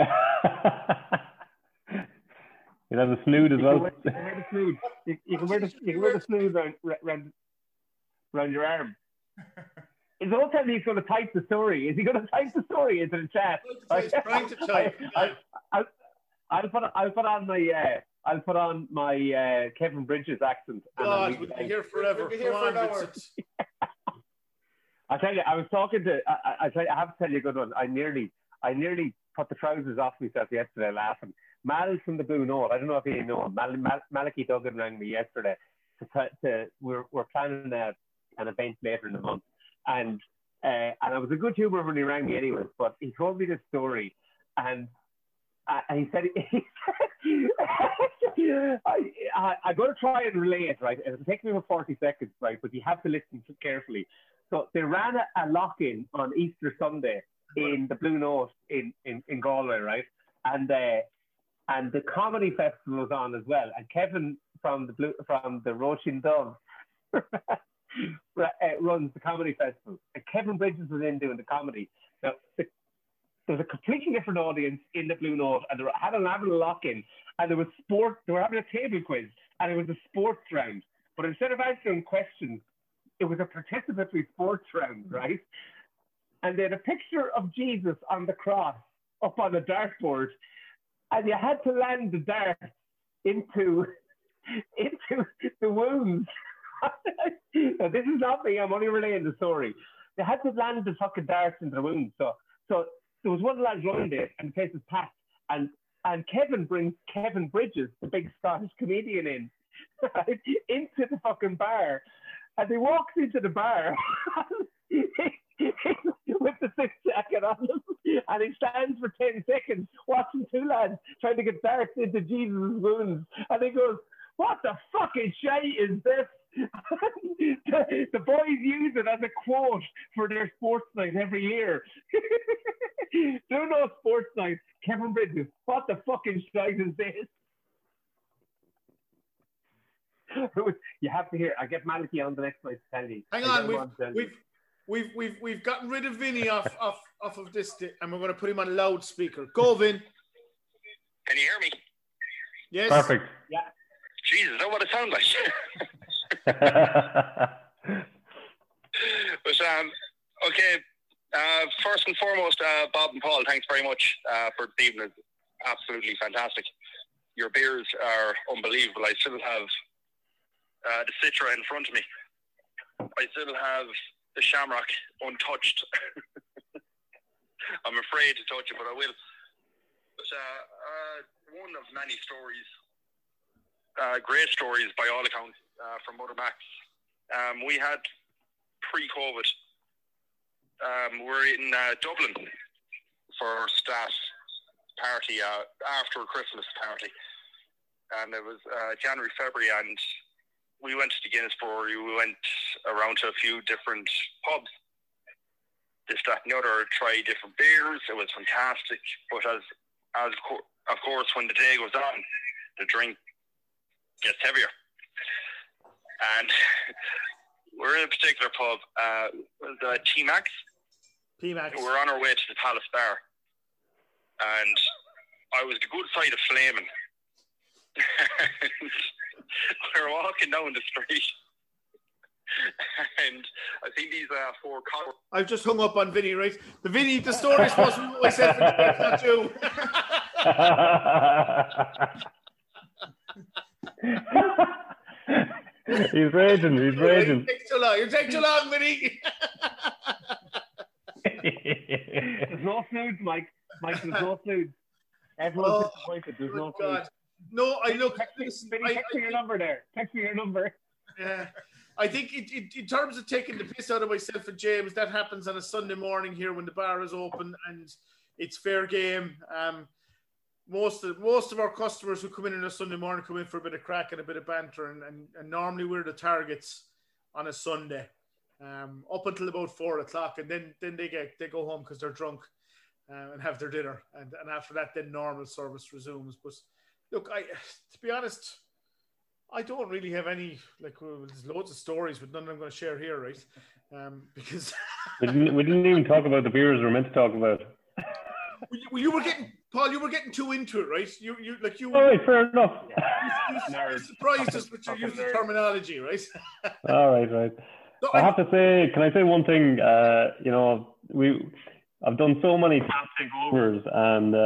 You have a snood as well. You can wear the snood around your arm. Is all time he's going to type the story? Is he going to type the story into the chat? He's trying to type. I'll put on my Kevin Bridges accent. God, we'll be here forever. We'll be here for an hour. I tell you, I was talking to. I have to tell you a good one. I nearly put the trousers off myself yesterday laughing. Mal from the Blue Note. I don't know if you know him. Malachi Duggan rang me yesterday. We're planning an event later in the month, and I was in good humour when he rang me anyway. But he told me this story, and he said I'm going to try and relay it, right? It'll take me about 40 seconds, right? But you have to listen carefully. So they ran a lock-in on Easter Sunday in the Blue Note in Galway, right? And the comedy festival was on as well. And Kevin from the Roisin Dove runs the comedy festival. And Kevin Bridges was in doing the comedy. Now There was a completely different audience in the Blue Note, and they had having a lock-in, and there was sport. They were having a table quiz, and it was a sports round. But instead of answering questions, it was a participatory sports round, right? And they had a picture of Jesus on the cross up on a dartboard, and you had to land the dart into the wounds. Now, this is not me. I'm only relaying the story. They had to land the fucking darts into the wounds. So there was one lad running there, and the place was packed. And Kevin brings Kevin Bridges, the big Scottish comedian, in into the fucking bar. And he walks into the bar with the six jacket on him, and he stands for 10 seconds watching two lads trying to get darts into Jesus' wounds. And he goes, "What the fucking shite is this?" The boys use it as a quote for their sports night every year. Do no sports night. Kevin Bridges, what the fucking shite is this? You have to hear. I get Maliki on the next night to tell you. Hang on, we've gotten rid of Vinny off of this, and we're going to put him on loudspeaker. Go, Vin. Can you hear me? Yes. Perfect. Yeah. Jesus, is that what it sounds like? But okay. First and foremost, Bob and Paul, thanks very much for the evening. It's absolutely fantastic. Your beers are unbelievable. I still have the Citra in front of me. I still have the Shamrock untouched. I'm afraid to touch it, but I will. But one of many stories, great stories by all accounts, from Mother Max. We had pre-COVID. We're in Dublin for staff party after a Christmas party, and it was January, February, and we went to the Guinness Brewery. We went around to a few different pubs, this, that, and the other. Try different beers. It was fantastic. But as of course, when the day goes on, the drink gets heavier. And we're in a particular pub, the T-Max. T-Max. We're on our way to the Palace Bar. And I was the good side of flaming. We're walking down the street. And I think these four cars. I've just hung up on Vinny, right? The story is supposed to be myself and James, not you. He's raging. You take too long, Vinny. There's no food, Mike. There's no food. Everyone's disappointed. There's no food. No, I look. Text me your number there. Text me your number. Yeah. I think in terms of taking the piss out of myself and James, that happens on a Sunday morning here when the bar is open and it's fair game. Most of our customers who come in on a Sunday morning come in for a bit of crack and a bit of banter, and normally we're the targets on a Sunday up until about 4 o'clock, and then they go home because they're drunk and have their dinner, and after that then normal service resumes. But look, to be honest, I don't really have any, there's loads of stories, but none I'm going to share here, right? Because we didn't even talk about the beers we were meant to talk about. Well, you were getting too into it, right? You. All right, fair enough. You surprised us with your use of terminology, right? All right. So I have to say, can I say one thing? I've done so many tap takeovers, and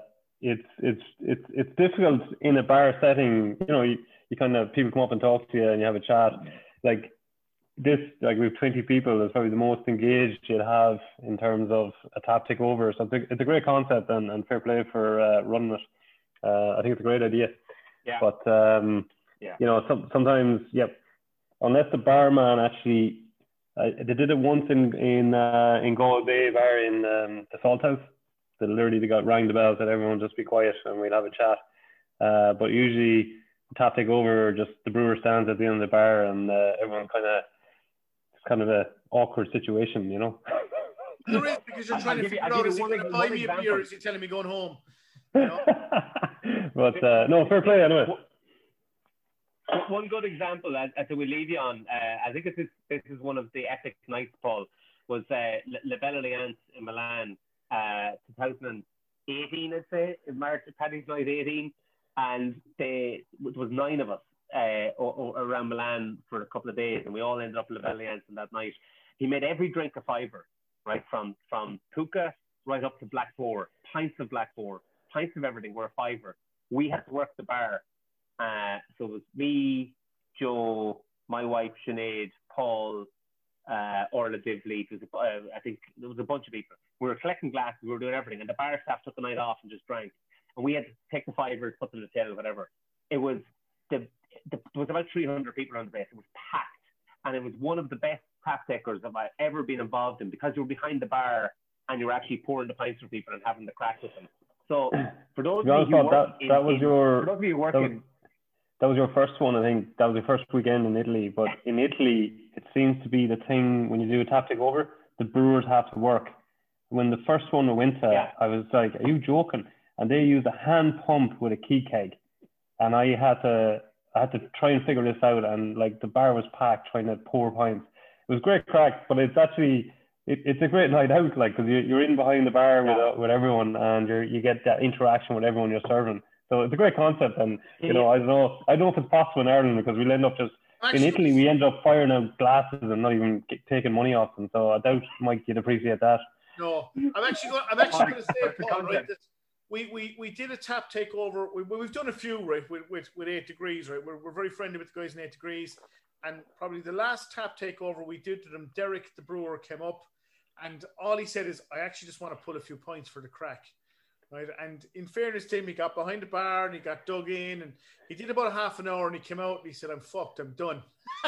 it's difficult in a bar setting. You kind of, people come up and talk to you and you have a chat. Like this, we have 20 people. It's probably the most engaged you'd have in terms of a tap takeover. So it's a great concept, and fair play for running it. I think it's a great idea. Yeah. But sometimes, unless the barman actually, they did it once in Galway Bay Bar in the Salt House. They literally got rang the bell, said everyone just be quiet and we'll have a chat. But usually tap take over, just the brewer stands at the end of the bar, and everyone it's kind of a awkward situation, There is, because you're trying to figure out, is he going to buy me a beer, or is he telling me going home? But no, fair play anyway. One good example that we'll leave you on, I think this is one of the epic nights, Paul, was La Belle Alliance in Milan. 2018, I'd say, in March, Paddy's Night 18, and it was 9 of us around Milan for a couple of days, and we all ended up in La Belliance that night. He made every drink a fiver, right, from Puka right up to Black Boar, pints of Black Boar, pints of everything were a fiver. We had to work the bar. So it was me, Joe, my wife, Sinead, Paul, Orla Divley. I think there was a bunch of people. We were collecting glasses, we were doing everything, and the bar staff took the night off and just drank. And we had to take the fivers, put them in the till, whatever. It was there was about 300 people on the base. It was packed, and it was one of the best tap takers that I've ever been involved in, because you were behind the bar and you were actually pouring the pints for people and having the crack with them. So for those of you working, that was your first one. I think that was your first weekend in Italy. But in Italy, it seems to be the thing when you do a tap takeover, the brewers have to work. When the first one we went to, I was like, "Are you joking?" And they used a hand pump with a key keg, and I had to try and figure this out. And like the bar was packed, trying to pour pints. It was great crack, but it's actually it's a great night out, like, because you're in behind the bar with everyone, and you get that interaction with everyone you're serving. So it's a great concept, and I don't know if it's possible in Ireland, because we'll end up just in Italy we end up firing out glasses and not even taking money off them. So I doubt Mike you'd appreciate that. No, I'm actually going to say, Paul, right, that we did a tap takeover. We've done a few, right, with 8 Degrees, right. We're very friendly with the guys in 8 Degrees, and probably the last tap takeover we did to them, Derek the brewer came up, and all he said is, "I actually just want to pull a few points for the crack." Right, and in fairness to him, he got behind the bar and he got dug in, and he did about half an hour, and he came out and he said, "I'm fucked, I'm done."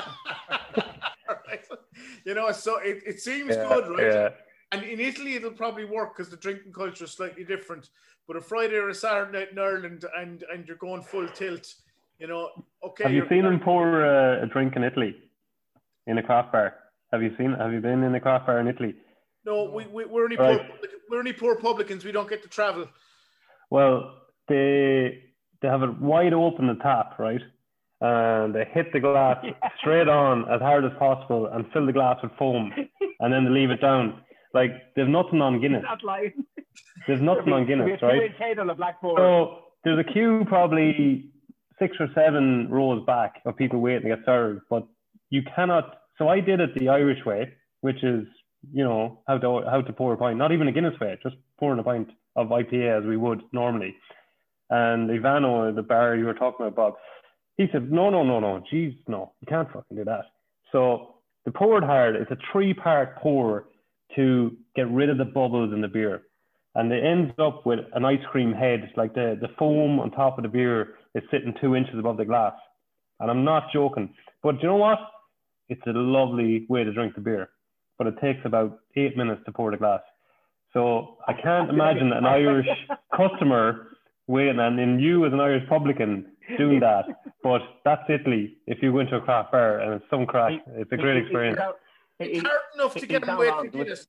Right. You know, so it seems good, right? Yeah. And in Italy, it'll probably work because the drinking culture is slightly different. But a Friday or a Saturday night in Ireland, and you're going full tilt, you know. Okay. Have you seen him pour a drink in Italy, in a craft bar? Have you been in a craft bar in Italy? No, we're only poor publicans. We don't get to travel. Well, they have it wide open, the tap, right? And they hit the glass straight on as hard as possible and fill the glass with foam, and then they leave it down. Like, there's nothing on Guinness. There's nothing on Guinness, right? So there's a queue probably 6 or 7 rows back of people waiting to get served, but you cannot. So I did it the Irish way, which is, you know, how to pour a pint, not even a Guinness way, just pouring a pint of IPA as we would normally. And Ivano, the bar you were talking about, Bob, he said, no, geez, no, you can't fucking do that. So the poured hard, it's a 3-part pour to get rid of the bubbles in the beer. And it ends up with an ice cream head, like the foam on top of the beer is sitting 2 inches above the glass. And I'm not joking. But you know what? It's a lovely way to drink the beer. But it takes about 8 minutes to pour the glass. So I can't imagine an Irish customer waiting, and in you as an Irish publican doing that. But that's Italy. If you go into a craft bar and it's some crack, it's a great experience. It's hard enough to get them away from Guinness.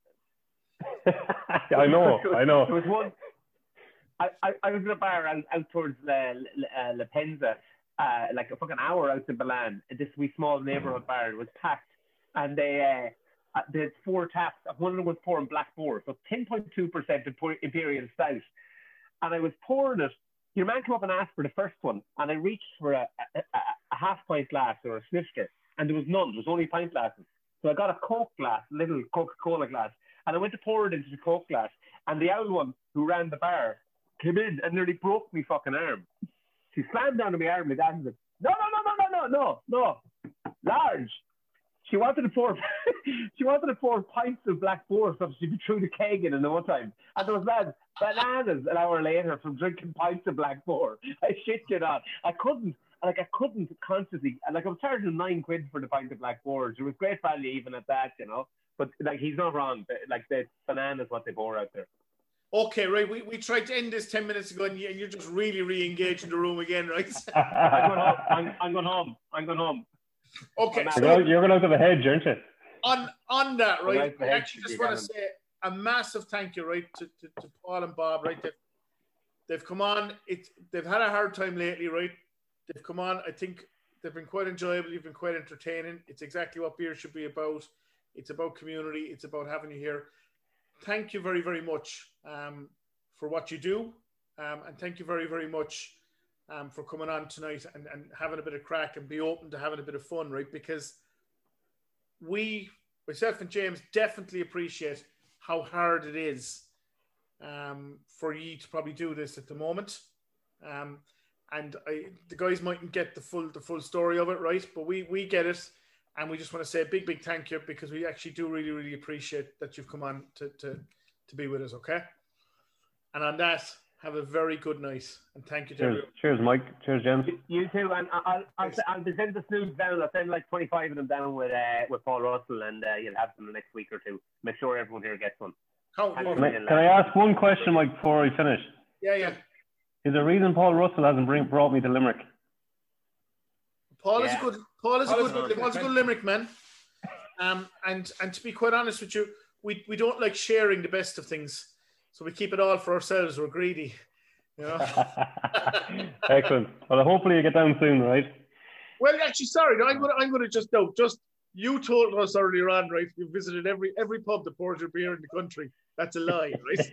I know. There was one. I was in a bar out towards La Penza, like a fucking hour out in Milan. This wee small neighborhood bar. It was packed, and they had 4 taps. One of them was pouring Black Boar, so 10.2% Imperial Stout. And I was pouring it. Your man came up and asked for the first one, and I reached for a half pint glass or a snifter, and there was none. There was only pint glasses. So I got a Coke glass, little Coca-Cola glass, and I went to pour it into the Coke glass. And the old one who ran the bar came in and nearly broke me fucking arm. She slammed down on my arm like that and said, no, large. She wanted to pour pints of Black Boar, so she threw the keg in no time. And there was bananas an hour later from drinking pints of Black Boar. I shit you not. I couldn't consciously, I was charging 9 quid for the pint of Black Boar. It was great value even at that, you know. But like, he's not wrong. Like, the bananas what they pour out there. Okay, right. We tried to end this 10 minutes ago, and you're just really re-engaging the room again, right? I'm going home. Okay, so you're going out of the hedge, aren't you? On that, right? I actually just want to say a massive thank you, right, to Paul and Bob, right? They've come on. They've had a hard time lately, right? They've come on. I think they've been quite enjoyable. You've been quite entertaining. It's exactly what beer should be about. It's about community. It's about having you here. thank you very, very much for what you do. And thank you very, very much for coming on tonight and having a bit of crack and be open to having a bit of fun, right? Because myself and James, definitely appreciate how hard it is for you to probably do this at the moment. And the guys mightn't get the full story of it, right? But we get it. And we just want to say a big, big thank you because we actually do really, really appreciate that you've come on to be with us, okay? And on that, have a very good night. And thank you to everyone. Cheers, Mike. Cheers, James. You too. And I'll send the snooze down. I'll send like 25 of them down with Paul Russell, and you'll have them the next week or two. Make sure everyone here gets one. Can I ask one question, Mike, before I finish? Yeah. Is there a reason Paul Russell hasn't brought me to Limerick? Paul's a good Limerick man. And to be quite honest with you, we don't like sharing the best of things, so we keep it all for ourselves. We're greedy, you know. Excellent. Well, hopefully you get down soon, right? Well, actually, sorry, no, I'm gonna just you told us earlier on, right? You visited every pub that pours your beer in the country. That's a lie, right?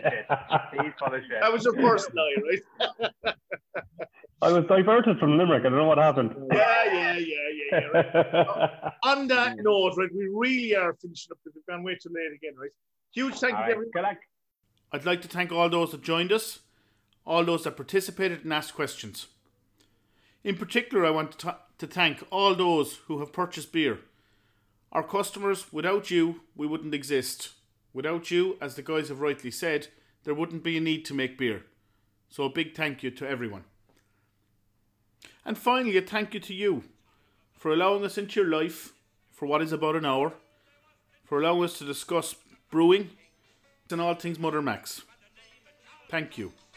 That was your first lie, right? I was diverted from Limerick. I don't know what happened. Yeah. Right. On that note, right, we really are finishing up because we've gone way too late again, right? Huge thank you to everyone. I'd like to thank all those that joined us, all those that participated and asked questions. In particular, I want to thank all those who have purchased beer. Our customers, without you, we wouldn't exist. Without you, as the guys have rightly said, there wouldn't be a need to make beer. So a big thank you to everyone. And finally, a thank you to you for allowing us into your life for what is about an hour, for allowing us to discuss brewing and all things Mother Max. Thank you.